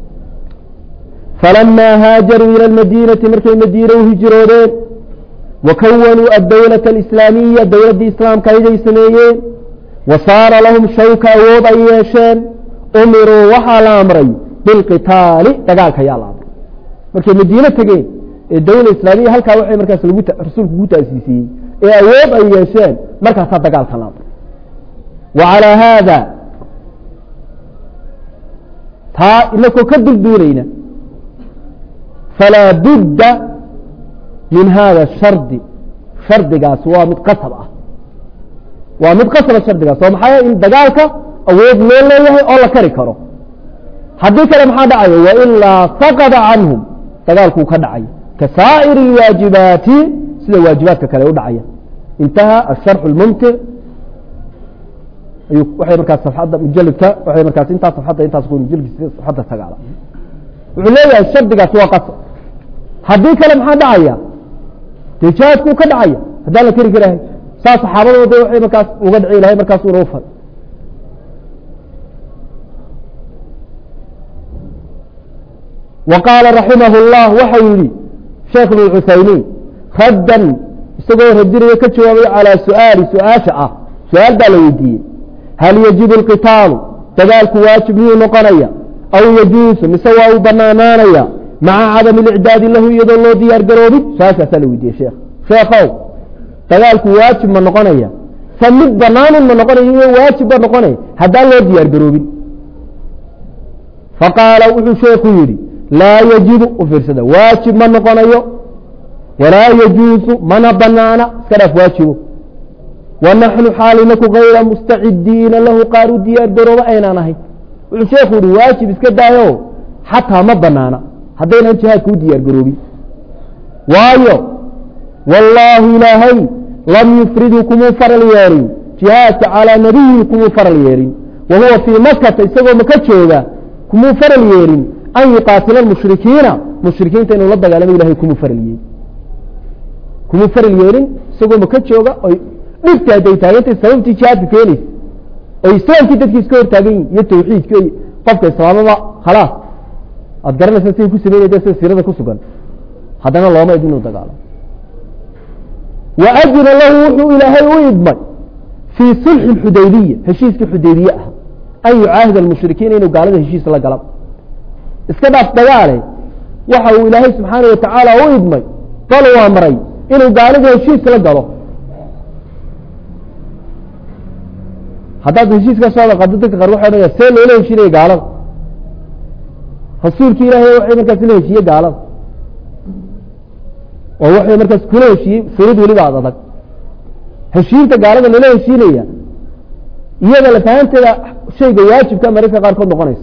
فلما هاجروا إلى المدينة مركز المدينة وهجروا وكونوا الدولة الإسلامية دولة الإسلام كايدة سنيين وصار لهم شوكة وضيشان أمروا وحال أمري بالقتال تقالك يا الله مركز مدينة تقين الدولة الإسلامية هل كاوحي مركز رسول قوة أسيسي وضيشان مركز تقالك الأمر وعلى هذا إنكو كدل دولينا فلا بد من هذا الشرد شرد قاسوا متقصبة ومتقصر الشرط قاس ومحايا إن دقالك أود لين ليه الله كري كرو حديث لم حدا عيه وإلا سقط عنهم دقالك كدعي كسائر الواجبات سيد واجباتك كلا يدعي انتهى الشرح الممتع وحي مركز صفحة مجلدك وحي مركز انت صفحة انت تكون مجلد صفحة السقالة وعليه الشرط قاس وقصر حديث لم حدا عيه تجاهك كدعي هذا لا كري كراه saas saxaabadooda waxay markaas uga dhacay ilaahay markaas uu roofay وقال رحمه الله وحيلي شيخ ابن العثيمين ردا isagoo radinaya ka jawaabay على سؤال baa la weydiiyey هل يجب القتال dagaalku waajib miyuu noqonaya أو يجوز mise waa u banaanaanaya مع عدم الإعداد له iyadoo loo diyaar garoobin saasaa la weydiiyey sheekhow dagaalku waajib ma noqonaya فمد بنان من نقول واجب نقول هذا لا ديار جروبين فقال وحو شيخ يري لا يجب وفرسده واجب من نقول ولا يجوز من بنانا كرف واجب ونحن حالنك غير مستعدين له قالوا ديار جروب أين نهي وحو شيخ يري واجب اسكدايو حتى ما بنانا هذين انتهاء كوديار جروبي وايو والله إلهي لم يفردكم فرل يارين جهاد على نبيكم فرل يارين وهو في مكة يسوى مكة كم فرل يارين أن يقاتل المشركين تنو لدى على إلهي كم فرل يارين يسوى مكة نفت هذه تاغيت السلام تجهاد كينيس ويسلام تتكيس كور تاغين يتوحيد كي قفك السلام الله خلاص أدرنا سنسين كسبين يدسي سيرة كسبان هذا الله ما يدينه تقاله وأجر الله وحو إلهي ويضمن في صلح الحديبية هشيس الحديبية أن يعاهد المشركين إنه قال هذا هشيس الله قلب اسكبع الطيالي وحو إلهي سبحانه وتعالى ويضمن قالوا أمري إنه قال هذا هشيس الله قلب هذا هشيس كسوالة قدتك غروح أنا يسير له إلهي شيء قال رسولك إلهي وحي مركز له شيء قال ووحي مركز كله شيء فرد ولي بعض ذلك هالشيء قال إنه له شيء ليه إذا لفهمت شيء واجب كان مركز قال كون نقنيس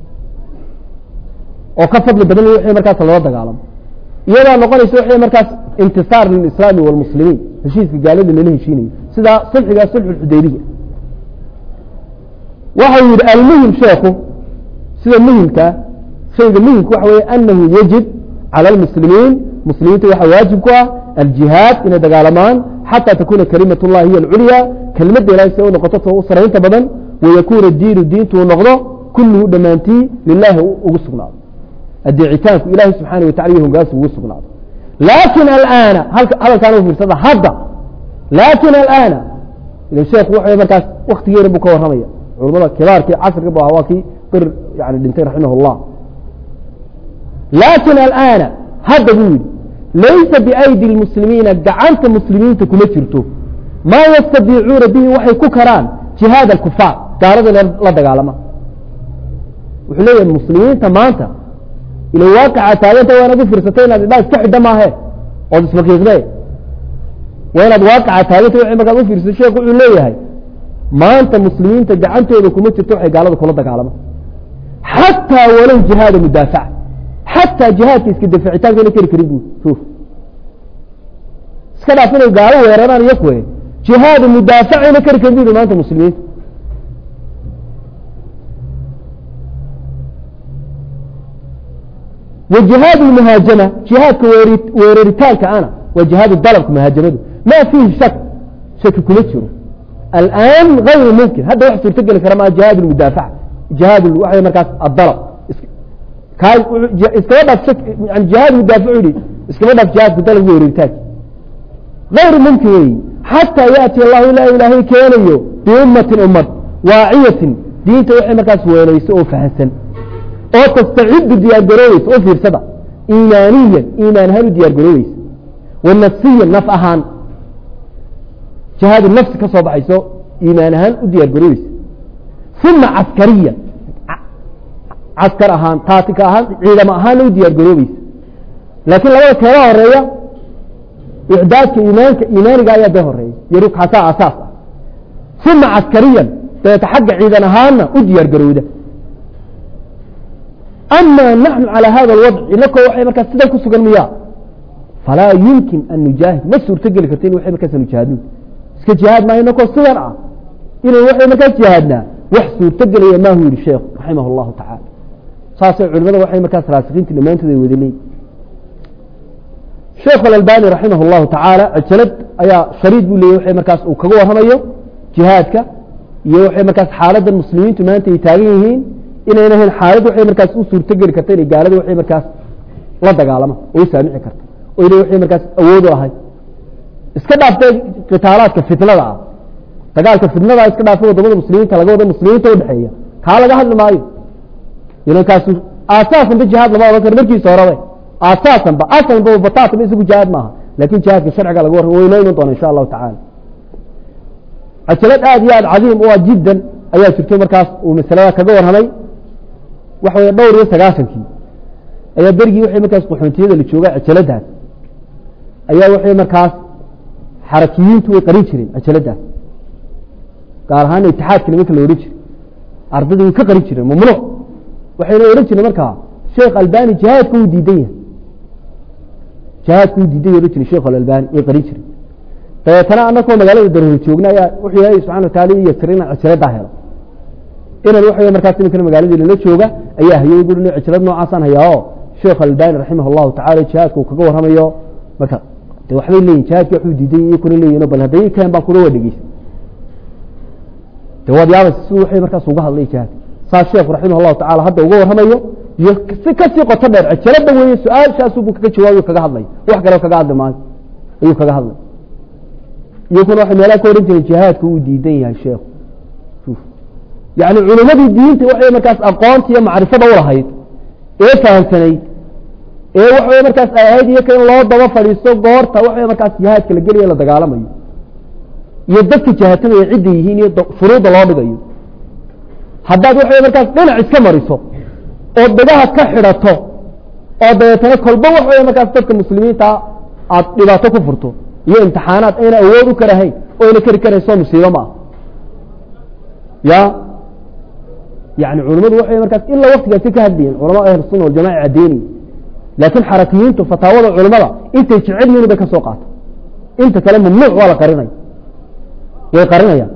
وكفت لبدل وحي مركز الله تعالى إذا نقنيس وحي مركز انتصار للإسلام والمسلمين هالشيء قال إنه له شيء ليه سدا صلح الحديبية وحي المهم شيخه سدا المهم شيء المهم وحي أنه يجب على المسلمين وحي واجب الجهاد إن دقالمان حتى تكون كلمة الله هي العليا كلمة لا يسوي نقطته وصرين بدن ويكون الدين ونقضه كله دمانتي لله وقصنا الدعيتان إله سبحانه وتعالى هم قاسوا وقصنا لكن الآن هل كانوا في الصدى هذا لكن الآن إذا الشيخ وحي مركز وقت يربك ورمية علماء كبار كي عصر قبل هواكي قر يعني الدنتين رحمه الله لكن الآن هذا يقول ليس بأيدي المسلمين قعنت المسلمين تكون جرتو ما يستطيعون به وحي ككران جهاد الكفار قالوا لا دقالما وحلي المسلمين تمانتا إلى واقع تاينتا وانا دي فرصتين لا استحد ما هي او اسمك يغني وانا واقع تاينتا وحي مكان فرصة شيء يقول لي هاي ما انت مسلمين تقعنت تكون جرتو حي قالوا كل دقالما حتى ولو جهاد مدافع حتى جهاد يسكد في عتاق ولا كريبو شوف اسكدا فينو قالوا ويرانان يكوي جهاد مدافع ولا كريبو ما انت مسلمين وجهاد المهاجمة جهاد ويريتالك أنا وجهاد الضرب مهاجمته ما فيه شك كلتشرو الآن غير ممكن هذا واحد يرتقل كرما جهاد المدافع جهاد الوحي مركز الضرب كاي اسكبا شك عن جهاد مدافعي اسكبا جهاد بدل ويريتاك غير ممكن حتى يأتي الله لا إله كينيو بأمة واعية دينته وحي مركز ويليس أو فهسن أو تستعد ديار جرويس أو في رسبة إيمانيا إيمان هلو ديار جرويس والنفسيا نفعهان جهاد النفس كصوب عيسو إيمان هلو ديار جرويس ثم عسكريا عسكر أهان تاتك أهان عيدما أهان لو ديار جرويس لكن لو كلا الرئية إعدادك إيمانك آيات به الرئيس يروك حساء أساسا ثم عسكريا سيتحقق عيدنا أهان وديار جرويده أما نحن على هذا الوضع إنك وحي مركز سدك السوق المياه فلا يمكن أن نجاهد مسور تقل كرتين وحي مركز نجاهدون اسك جهاد ما إنك الصدرع إنه وحي مركز جهادنا وحسور تقل ما هو الشيخ رحمه الله تعالى صاصع علماء وحي مركز راسخين كنا أنت ذي وذلي شيخ الألباني رحمه الله تعالى اجلد أيا شريد بولي وحي مركز وكقوة هميو جهادك يوحي مركز حالة المسلمين تما أنت يتاقيهين إن إنه الحالة وحي مركز أسور تقل كرتين قالوا وحي مركز لا دقالما ويسامع كرت وإنه وحي مركز أوضو هاي اسكدها قتالات كفتنة تقال كفتنة اسكدها فوق ضمن المسلمين تلقوا ضمن المسلمين تودحية قال لها هذا المايو إنه كاسو أساسا بالجهاد لما بكر مركي صوروي أساسا بأساسا ببطاطا بيسوا جهاد معها لكن جهاد الشرع قال قوله ويلين طون إن شاء الله تعالى cajalad aad iyo aad cadiim oo jiddan ayaa jirtay markaas uu masalada kaga warramay waxa weeye dhowr iyo 90kii ayaa berigii wixii markaas qaxoontiyada la jooga cajaladaas ayaa wixii markaas xarakiyiintu way qarin jireen cajaladaas gaar ahaan itixaadka nimanka la oran jiray ardaydu way ka qarin jireen mamnuuc waxayna oran jireen markaa sheekh albani jihaadku uu diidan yahay jihaadku uu diidan yahay sheekh albani way qarin jireen taana annagoo magaalada dareen joogna ayaa wuxuu Ilaahay subhanahu wa ta'ala iyo tirina cajalada helo inaan waxa markaas nimanka magaalada la jooga ayaa hayay gurino cajalad noocaas hayaa sheekh albani rahimahullahu ta'ala jihaadku kaga warramayo marka waxay leeyihiin jihaadku wuxuu diidan yahay kuna leeyahay bal haday keen baa kula wadagay tawadiyada suuxay markaas uga hadlay jihaad saa sheekh rahimahullahu ta'ala hadda uga warramayo iyo si ka sii qoto dheer cajalada weeye su'aashaas uu kaga jawaayo kaga hadlay wax kale kaga hadlay maayo ayuu kaga hadlay يكون واحد ملاك ورنت الجهاد كو ديدن يا شيخ شوف يعني علماء الدين وحي مركز اقوانت يا معرفه دورهيد ايه فهمتني ايه وحي مركز اهيد يكن لو دبا فديسو غورتا وحي مركز جهاد كلا غلي لا دغالماyo iyo dadka jihaatada ay cid yihiin iyo furuuda loo dhigayo haddaad waxay markaas dhinac iska mariso oo dagaha ka xirato oo dadana kolba waxay markaas dadka muslimiinta aad dhibaato ku furto iyo imtixaanaad ayna awood u karahay oo ina kari karayso musiibo ma ya yani culimadu waxay markaas illa waqtigaas ka hadiyeen culama ahlu sunna wal jamaa adeeni laakiin xarakiyiintu fataawada culimada intay jecel yihiin ka soo qaato inta kale mamnuuc wala qarinay way qarinayaan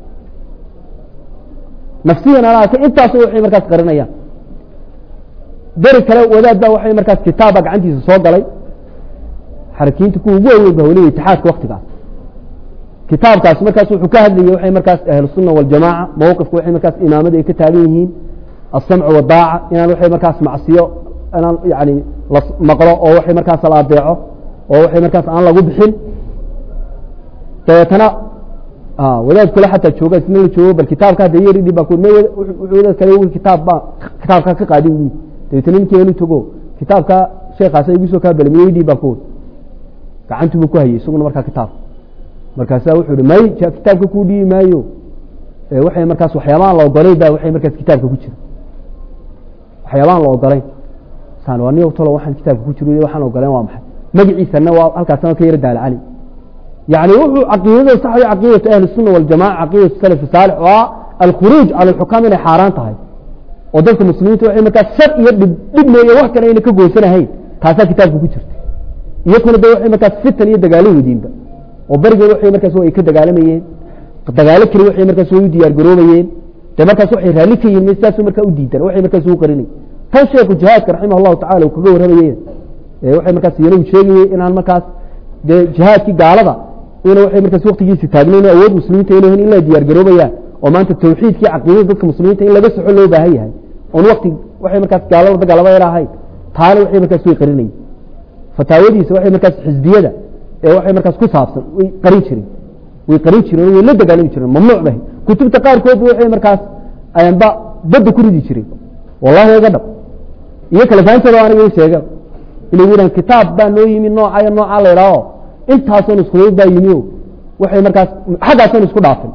nafsiyan ana ka intaas waxay markaas qarinayaan dari kale wadaadba waxay markaas kitaab gacantiisa soo galay حركينت كو ugu weyn bahawliga itixaadka waqtiga kitaabkaas markaas wuxuu ka hadlayay waxay markaas ahlu sunna wal jamaa mowqifku waxay markaas imaamada ay ka taagan yihiin as-sam'u wa daa'a inaan waxay markaas macsiyo inaan yaani maqlo oo waxay markaas la adeeco oo waxay markaas aan lagu bixin taatana wadaad kale xataa jooga isna la joogo bal kitaabka hadda yeeri ba ku wuxuu kale uu kitaabka ka qaadin taatana ninkii tago kitaabka sheekhaas ay soo ka balmiyay ba ku gacantu ku hayay isaguna markaa kitaab markaas wuxuu dhimay kitaabka ku dhiimaayo waxay markaas waxyaabaha la ogolay baa waxay markaas kitaabka ku jira waxyaabaha la ogolay saanwani oo tolo waxaan kitaabka ku jiro waxaan ogolaan waa maxay magaciisana waa halkaas ka yar daal cali يعني وحو عقيدة صحيح عقيدة أهل السنة والجماعة عقيدة السلف الصالح والخروج على الحكام اللي حاران تهي ودلت المسلمين توحي مكان شر يبدو يوحكنا إنك قوسنا هاي تاسا كتابك كترت يكون ده وحي مكان ستة يدقالوه دين بقى وبرجع وحي مكان سوى يكد قالميين دقالك وحي مكان سوى ديار قروميين ده مكان سوى رالكي النساس ومكان وديدا وحي مكان سوى قريني فالشيخ الجهاد رحمه الله تعالى وكقور هبيين وحي مكان سيلو شيء إن المكان ده جهادك قالبا إنه وحي مركز وقت جيسي تاجنين أود مسلمين تينهن إلا ديار قروبيا وما أنت التوحيد كي عقيدة ضد المسلمين إلا بس حلو بهاي هاي ومن وقت وحي مركز قالوا ضد قالوا يرا هاي تعالوا وحي مركز سوي قريني فتاودي وحي مركز حزبية ده وحي مركز كوسابس وقريشري ويقريشري ويلد قالوا يشري ممنوع به كتب تقار كود وحي مركز أيام با ضد كردي يشري والله يا قدر يكلفان ترى أنا يسيجا اللي يقولون كتاب بان نوي من نوع على يراه انت هاسون اسكو باينيو waxay markaas xagaasan isku dhaafin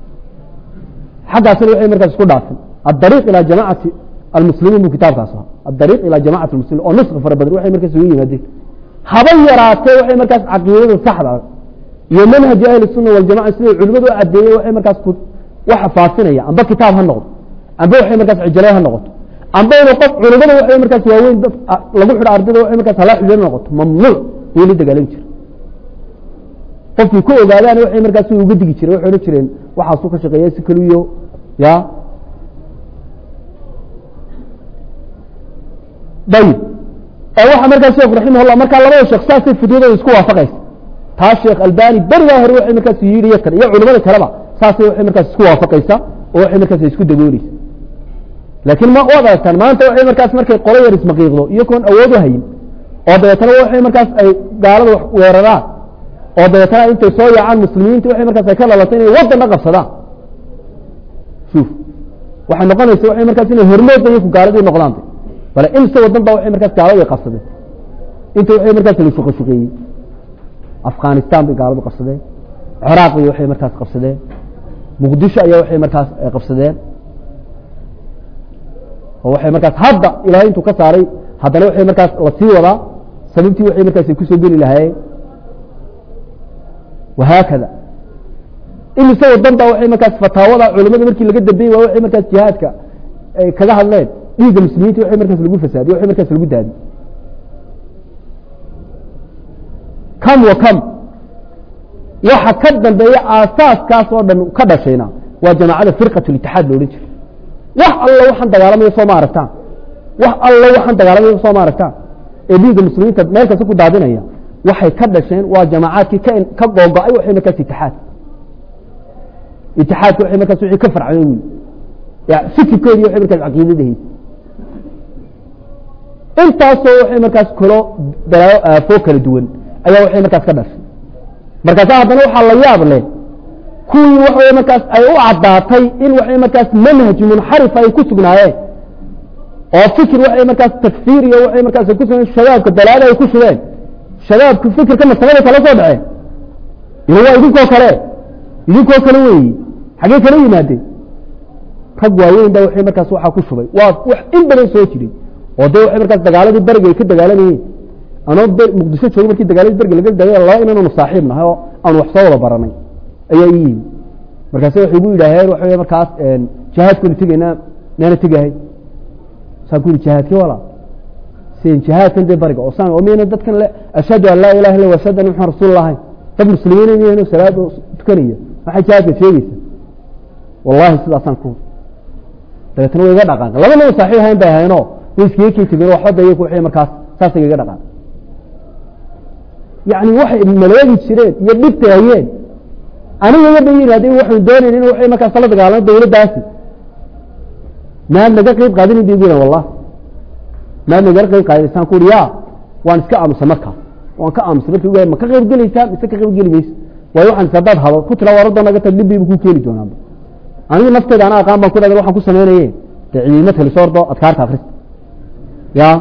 waxay markaas isku dhaafin الطريق الى جماعه المسلمين كتابkaas الطريق الى جماعه المسلمين oo nusq farabad waxay markaas u yimaadeen haba yaraatay waxay markaas aqoonada saxda iyo manhaj ahli sunna wal jamaa sida culimadu cadeeyay waxay markaas waxa faasinaya amba kitaab ha noqdo amba waxay markaas cijlaa ha noqdo amba qof culimadu waxay markaas waaweyn lagu xidho ardayda waxay markaas hala xidhan noqoto mamnuuc weli dagaalan jir qofkii ku ogaadaan waxay markaas ugu digi jiray waxay oran jireen waxa soo ka shaqeeyay si kaliyo ya dayib waxa markaas sheekh rahimahullah marka laba shakhsiyaad si fudud oo isku waafaqaysa taa sheekh albani bariga hore waxay markaas yiri yakar iyo culimada kaleba saasay waxay markaas isku waafaqaysa oo waxay markaas isku dabooleysa laakiin ma wadaatan maanta waxay markaas markay qolo yar ismaqiiqdo iyo koon awood u hayn oo dadana waxay markaas ay gaalada weeraraan oo dadana intay soo yaacaan muslimiinta waxay markaas ka lalatay inay wadan qabsadaan shuf waxa noqonaysa waxay markaas inay hormood ay ku gaaladii noqdaan wala in soo wadan baa waxay markaas gaalada qabsadeen inta waxay markaas la shaqeeyay Afghanistan bay gaalada qabsadeen Iraq waxay markaas qabsadeen muqdisho ayaa waxay markaas ay qabsadeen oo waxay markaas hadda ilaahay intuu ka saaray haddana waxay markaas la sii wadaa sababtii waxay markaas ku soo geli lahaayeen wahaakada imise wadan baa waxay markaas fataawada culimada markii laga dambeeyay waa waxay markaas jihaadka ay kaga hadleen dhiigga muslimiinta waxay markaas lagu fasaadiyo waxay markaas lagu daadiyo kam wa kam waxa ka dambeeya aasaaskaas oo dhan ka dhashayna waa jamaacada firqatu litixaad loo dhigay wax alla waxaan dagaalamayo soo ma aragtaan wax alla waxaan dagaalamayo soo ma aragtaan ee dhiigga muslimiinta meel kasta ku daadinaya waxay ka dhasheen waa jamaacadkii ka go'ay waxay markaas itixaadku waxay markaas wixii ka farcay weey yaa fikirkoodii waxay markaas caqiidadahay intaasoo waxay markaas kalo dalaayo aafo kala duwan ayaa waxay markaas ka dhashay markaas haddana waxa la yaab leh kuwii waxay markaas ay u cadaatay in waxay markaas manhaj munxarif ay ku sugnaayeen oo fikir waxay markaas takfiir iyo waxay markaas ku sugnaayeen shabaabka dalaada ay ku shubeen shabaabku fikirka masalada kala soo dhacay iyo waa idinkoo kale weey xagee kala yimaadeen rag waaweyn baa waxay markaas waxa ku shubay waa wax in badan soo jiray oo day waxay markaas dagaaladii bariga ay ka dagaalanayeen anoo muqdisho joogay markii dagaaladii bariga laga dagaalay laba inaanu saaxiib nahay oo aan wax soo wada baranay ayaa ii markaas waxay ugu yiraahdeen waxay markaas jihaadku tigayna nana tigahay saakuri jihaadki wala seen jihaadkan de bariga oo saan oo meena dadkan la ashhadu an la ilaha illa wa ashhadu anna muhammadan rasuulullaahi dad muslimiin inay salaad tukaniyo waxa jihaadka sheegaysa wallahi sidaasan ku dadana way iga dhaqaan laba nin saaxiib ahayn bay hayno wiiskii tigay wax wada iyagu waxay markaas saas iga dhaqaan yaani waxay malaadi jireen iyo dhibtayeen aniga ma yiraahday waxaan doonay in waxay markaas la dagaalamo dawladdaasi ma naga qayb qaadin diiqina wallahi ma naga qayb qaadin ku riyaa waan iska aamusa marka waan ka aamusa markii ma ka qayb galaysaa mise ka qayb gali mayso way waxaan sadad habo ku tira warada naga tadbiib ku keeni doonaa aniga nafteeda ana aqaan baan ku dhaday waxaan ku sameeyay ciidamada kala soordo adkaarta akhris ya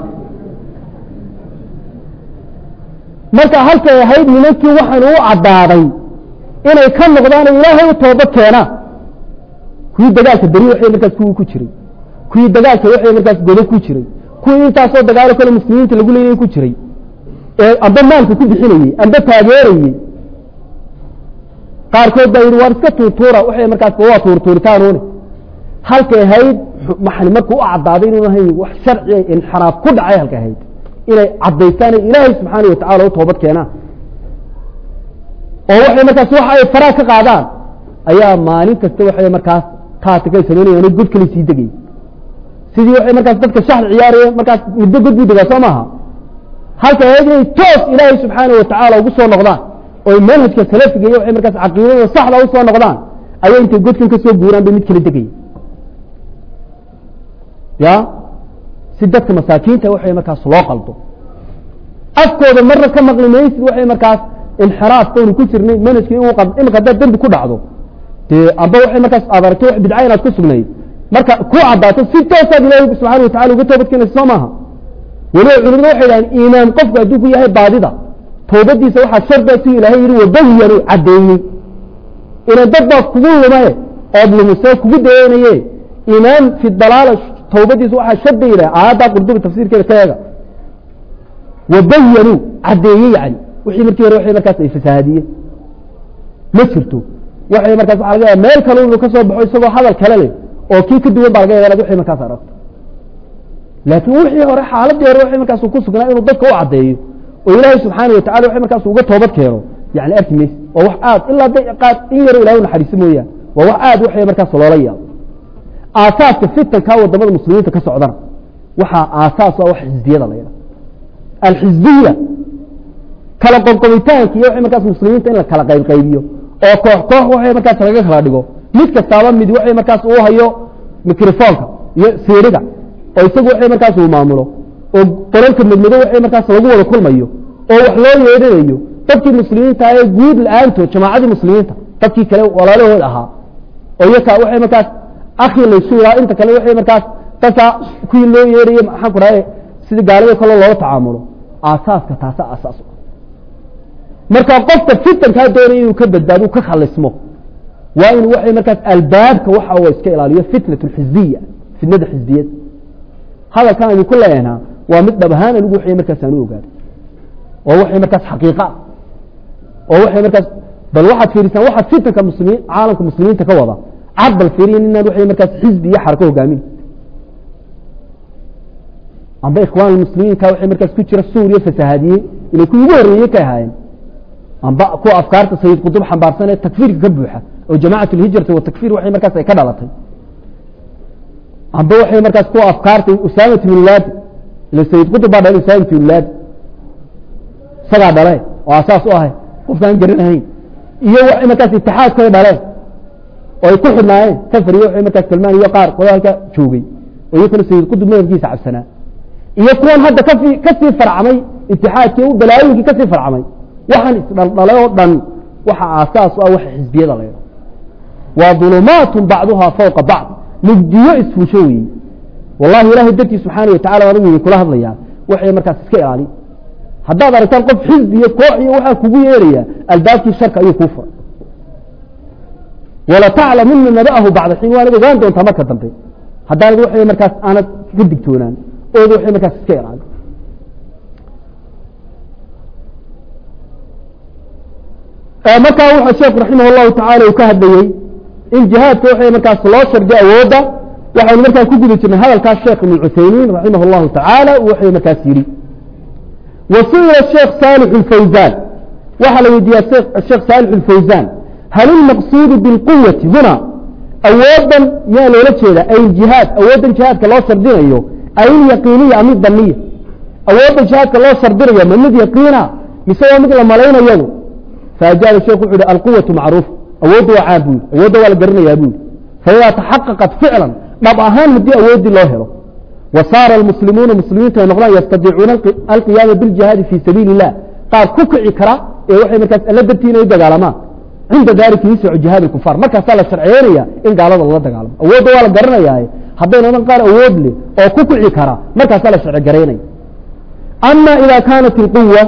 marka halka ahayd nimankii waxaan u cadaaday inay ka noqdaan ilaahay u toobad keena kuwii dagaalka bari waxay markaas ku jiray kuwii dagaalka waxay markaas godo ku jiray kuwii intaas oo dagaal kale muslimiinta lagu leeyahay ku jiray ee amba maalka ku bixinayay amba taageerayay qaarkood bay war iska tuurtuura waxay markaas waa tuurtuuritaan halka ahayd maxay markuu u cadaaday inuu yahay wax sharci inxiraaf ku dhacay halka ahayd inay cadeystaan ilaahay subxaanahu wa ta'ala u toobad keena oo waxay markaas waxa ay faraaq ka qaadaan ayaa maalin kasta waxay markaas taatiga sameeyeen god kale sii degay sidii waxay markaas dadka shaxr ciyaarayeen markaas muddo god buu degaa Soomaha halka ay toos ilaahay subxaanahu wa ta'ala ugu soo noqdaan oo manhajka salafiga iyo waxay markaas aqoonada saxda u soo noqdaan ayay inta godkan ka soo guuraan mid kale degay ya sidadka masaakiinta waxay markaas loo qaldo afkooda marna ka maqlimaysid waxay markaas inxiraaf toon ku jirnay manhajkii uu qad in qadar dambi ku dhacdo aba waxay markaas abarto wax bidca inaad ku sugnay marka ku cadaato si toos ah ilaahay subhanahu wa ta'ala uga toobad keenay Soomaha wali culimadu waxay yiraahdeen iimaan qofku haduu ku yahay baadida toobadiisa waxa shardi ah ilaahay yiri wadayaro cadeeyay ina dadba kugu lumay oo lumisay kugu deeynayay iimaan fi dalal toobadiisa waxa shardi ah aayada qurdubi tafsiirkeeda kayaga wadayaro cadeeyay yani wixii markii hore waxay markaas ay fasaadiyeen ma jirto waxay markaas waxa laga meel kale uu ka soo baxo isagoo hadal kale leh oo kii ka duwan baa laga yaabaa wixii markaas aragto laakiin wixii hore xaaladii hore waxay markaas ku sugnaa inuu dadka u cadeeyo oo ilaahay subxaanahu wa ta'ala waxay markaas uga toobad keeno yani arkimis oo wax aad ilaa daqiiqad in yar ilaahay naxariis mooyaa waa wax aad waxay markaas loola yaabo aasaaska fitanka wadamada muslimiinta ka socdana waxa aasaas waa wax xisbiyada la yiraahdo al-xisbiyya kala qodqobitaanka iyo waxay markaas muslimiinta in la kala qaybiyo oo koox waxay markaas laga kala dhigo mid kastaba mid waxay markaas uu hayo mikrofoonka iyo seeriga oo isagu waxay markaas uu maamulo oo qoralka midnimo waxay markaas lagu wada kulmayo oo wax loo yeedinayo dadkii muslimiinta ay guud la'aanto jamaacadii muslimiinta dadkii kale walaalahooda ahaa oo iyaga waxay markaas akhi la suura inta kale waxay markaas dadka kuwii loo yeedinayo maxaan ku raayay sidii gaalada kale loo tacaamulo aasaaska taasa asaas marka qofka fitanka doonay inuu ka badbaado ka khalismo وإن وحي مركز الباب كوحا هو إسكيل عليه فتنة الحزبية فتنة الحزبية هذا كان يقول لنا ومثل بهانا نقول وحي مركز سانوه قال ووحي مركز حقيقة ووحي مركز بل واحد في رسالة واحد فتنة كمسلمين عالم كمسلمين تكوضا عبد الفيرين إنه وحي مركز حزبي يحركوه قامين عم بإخوان المسلمين كوحي مركز كتير السورية فسهادية اللي كل يوريه كهاين عم بقى كو أفكار سيد قطب حنبارسانة التكفير كبوحة وجماعة الهجرة والتكفير وحي مركز أي كدالتي عم بقى وحي مركز كو أفكار أسامة بن ولاد اللي سيد قطب بعد أسامة بن ولاد سبع دلاي وأساس أهي وفلان جرنهين iyo wax markaas itixaad ka dhaleen oo ay ku xidnaayeen safar iyo wax markaas kalmaan iyo qaar qodaalka joogay oo iyo kala sayid qudub meelkiisa cabsana iyo kuwan hadda ka sii farcamay itixaadkii u balaayinkii ka sii farcamay waxaan isdhalay oo dhan waxa asaas ah wax xisbiyada leeyahay waa dhulumaatun ba'daha fawqa ba'd mugdiyo isfuushowi wallahi ilaahi dadki subhanahu wa ta'ala wada kula hadlaya waxay markaas iska ilaali haddaad aragtaan qof xisbi iyo koox iyo waxa kugu yeeraya albaabkii sharka ayuu kuu furay wala ta'lamunna naba'ahu ba'da hin waana ogaan doontaa marka dambe haddaan waxay markaas aanad ka digtoonaan oo waxay markaas iska ilaali marka waxa sheekh rahimahullahu ta'ala uu ka hadlayay in jihaadka waxay markaas loo shardiyo awooda waxaan markaas ku guda jirnay hadalka sheekh ibn Uthaymeen rahimahullahu ta'ala waxay markaas yiri وسئل الشيخ صالح الفوزان وحل ودي الشيخ صالح الفوزان هل المقصود بالقوة هنا أولا يا لولتشيدا أي الجهاد أولا جهاد كالله سردينيو أي اليقينية أم الظنية أولا جهاد كالله سردينيو من الذي يقينا يسوى مثل ملايين يوم فأجاب الشيخ وحده القوة معروف أولا وعابون أولا والقرن يابون فإذا تحققت فعلا طبعاً مدي أولا الله له وصار المسلمون مسلمين كانوا يستطيعون القيام بالجهاد في سبيل الله قال كوكع كرا وحي مركز لدتين يدغالما عند ذلك يسع جهاد الكفار ما كان صار شرعيه ان قال الله دغالما اود ولا غرنياي حدين ان قال اود لي او كوكع كرا ما كان صار شرع غريني اما اذا كانت القوه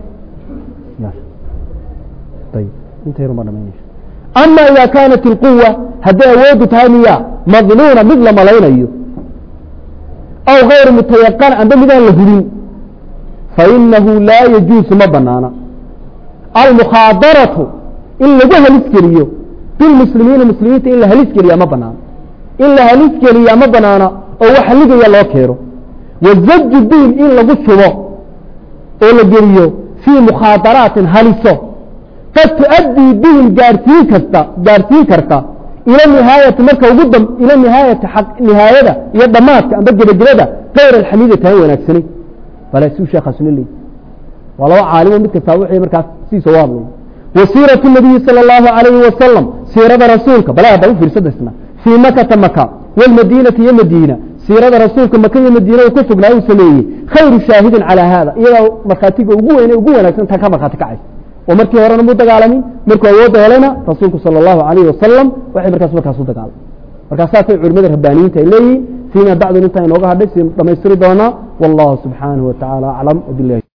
طيب انت يا رمضان ماشي اما اذا كانت القوه هذا اود ثانيه مظنونه مثل ما لينيو أو غير متيقن عند مدان الهدين فإنه لا يجوز مبنانا المخاضرة إلا جهة الاسكرية بالمسلمين المسلمين إلا هالاسكرية مبنانا إلا هالاسكرية مبنانا أو حلقة يلا كيرو والزج الدين إلا قصوا إلا جريو في مخاطرات هالسو قد تؤدي بهم جارتين كرتا إلى نهاية مركة وقدم إلى نهاية حق نهاية يضمات أن بدل الجلدة غير الحميدة هاي ونكسني فلا يسوي شيخ حسن لي ولو عالم بالتساوي مركز سي صواب وسيرة النبي صلى الله عليه وسلم سيرة رسولك بلا يبقى في رسالة في مكة والمدينة هي مدينة سيرة رسولك مكة المدينة وكفق لا يسميه خير شاهد على هذا إذا مخاتيك وقوة نكسن تكا مخاتك عايز ومركي ورانا مدق عالمين مركي ووضع لنا رسولك صلى الله عليه وسلم وحي مركز صدق عالم مركزات علماء الربانيين تإليه فيما بعد ننتهي نوغا حدث لما يسري دونا والله سبحانه وتعالى أعلم وبالله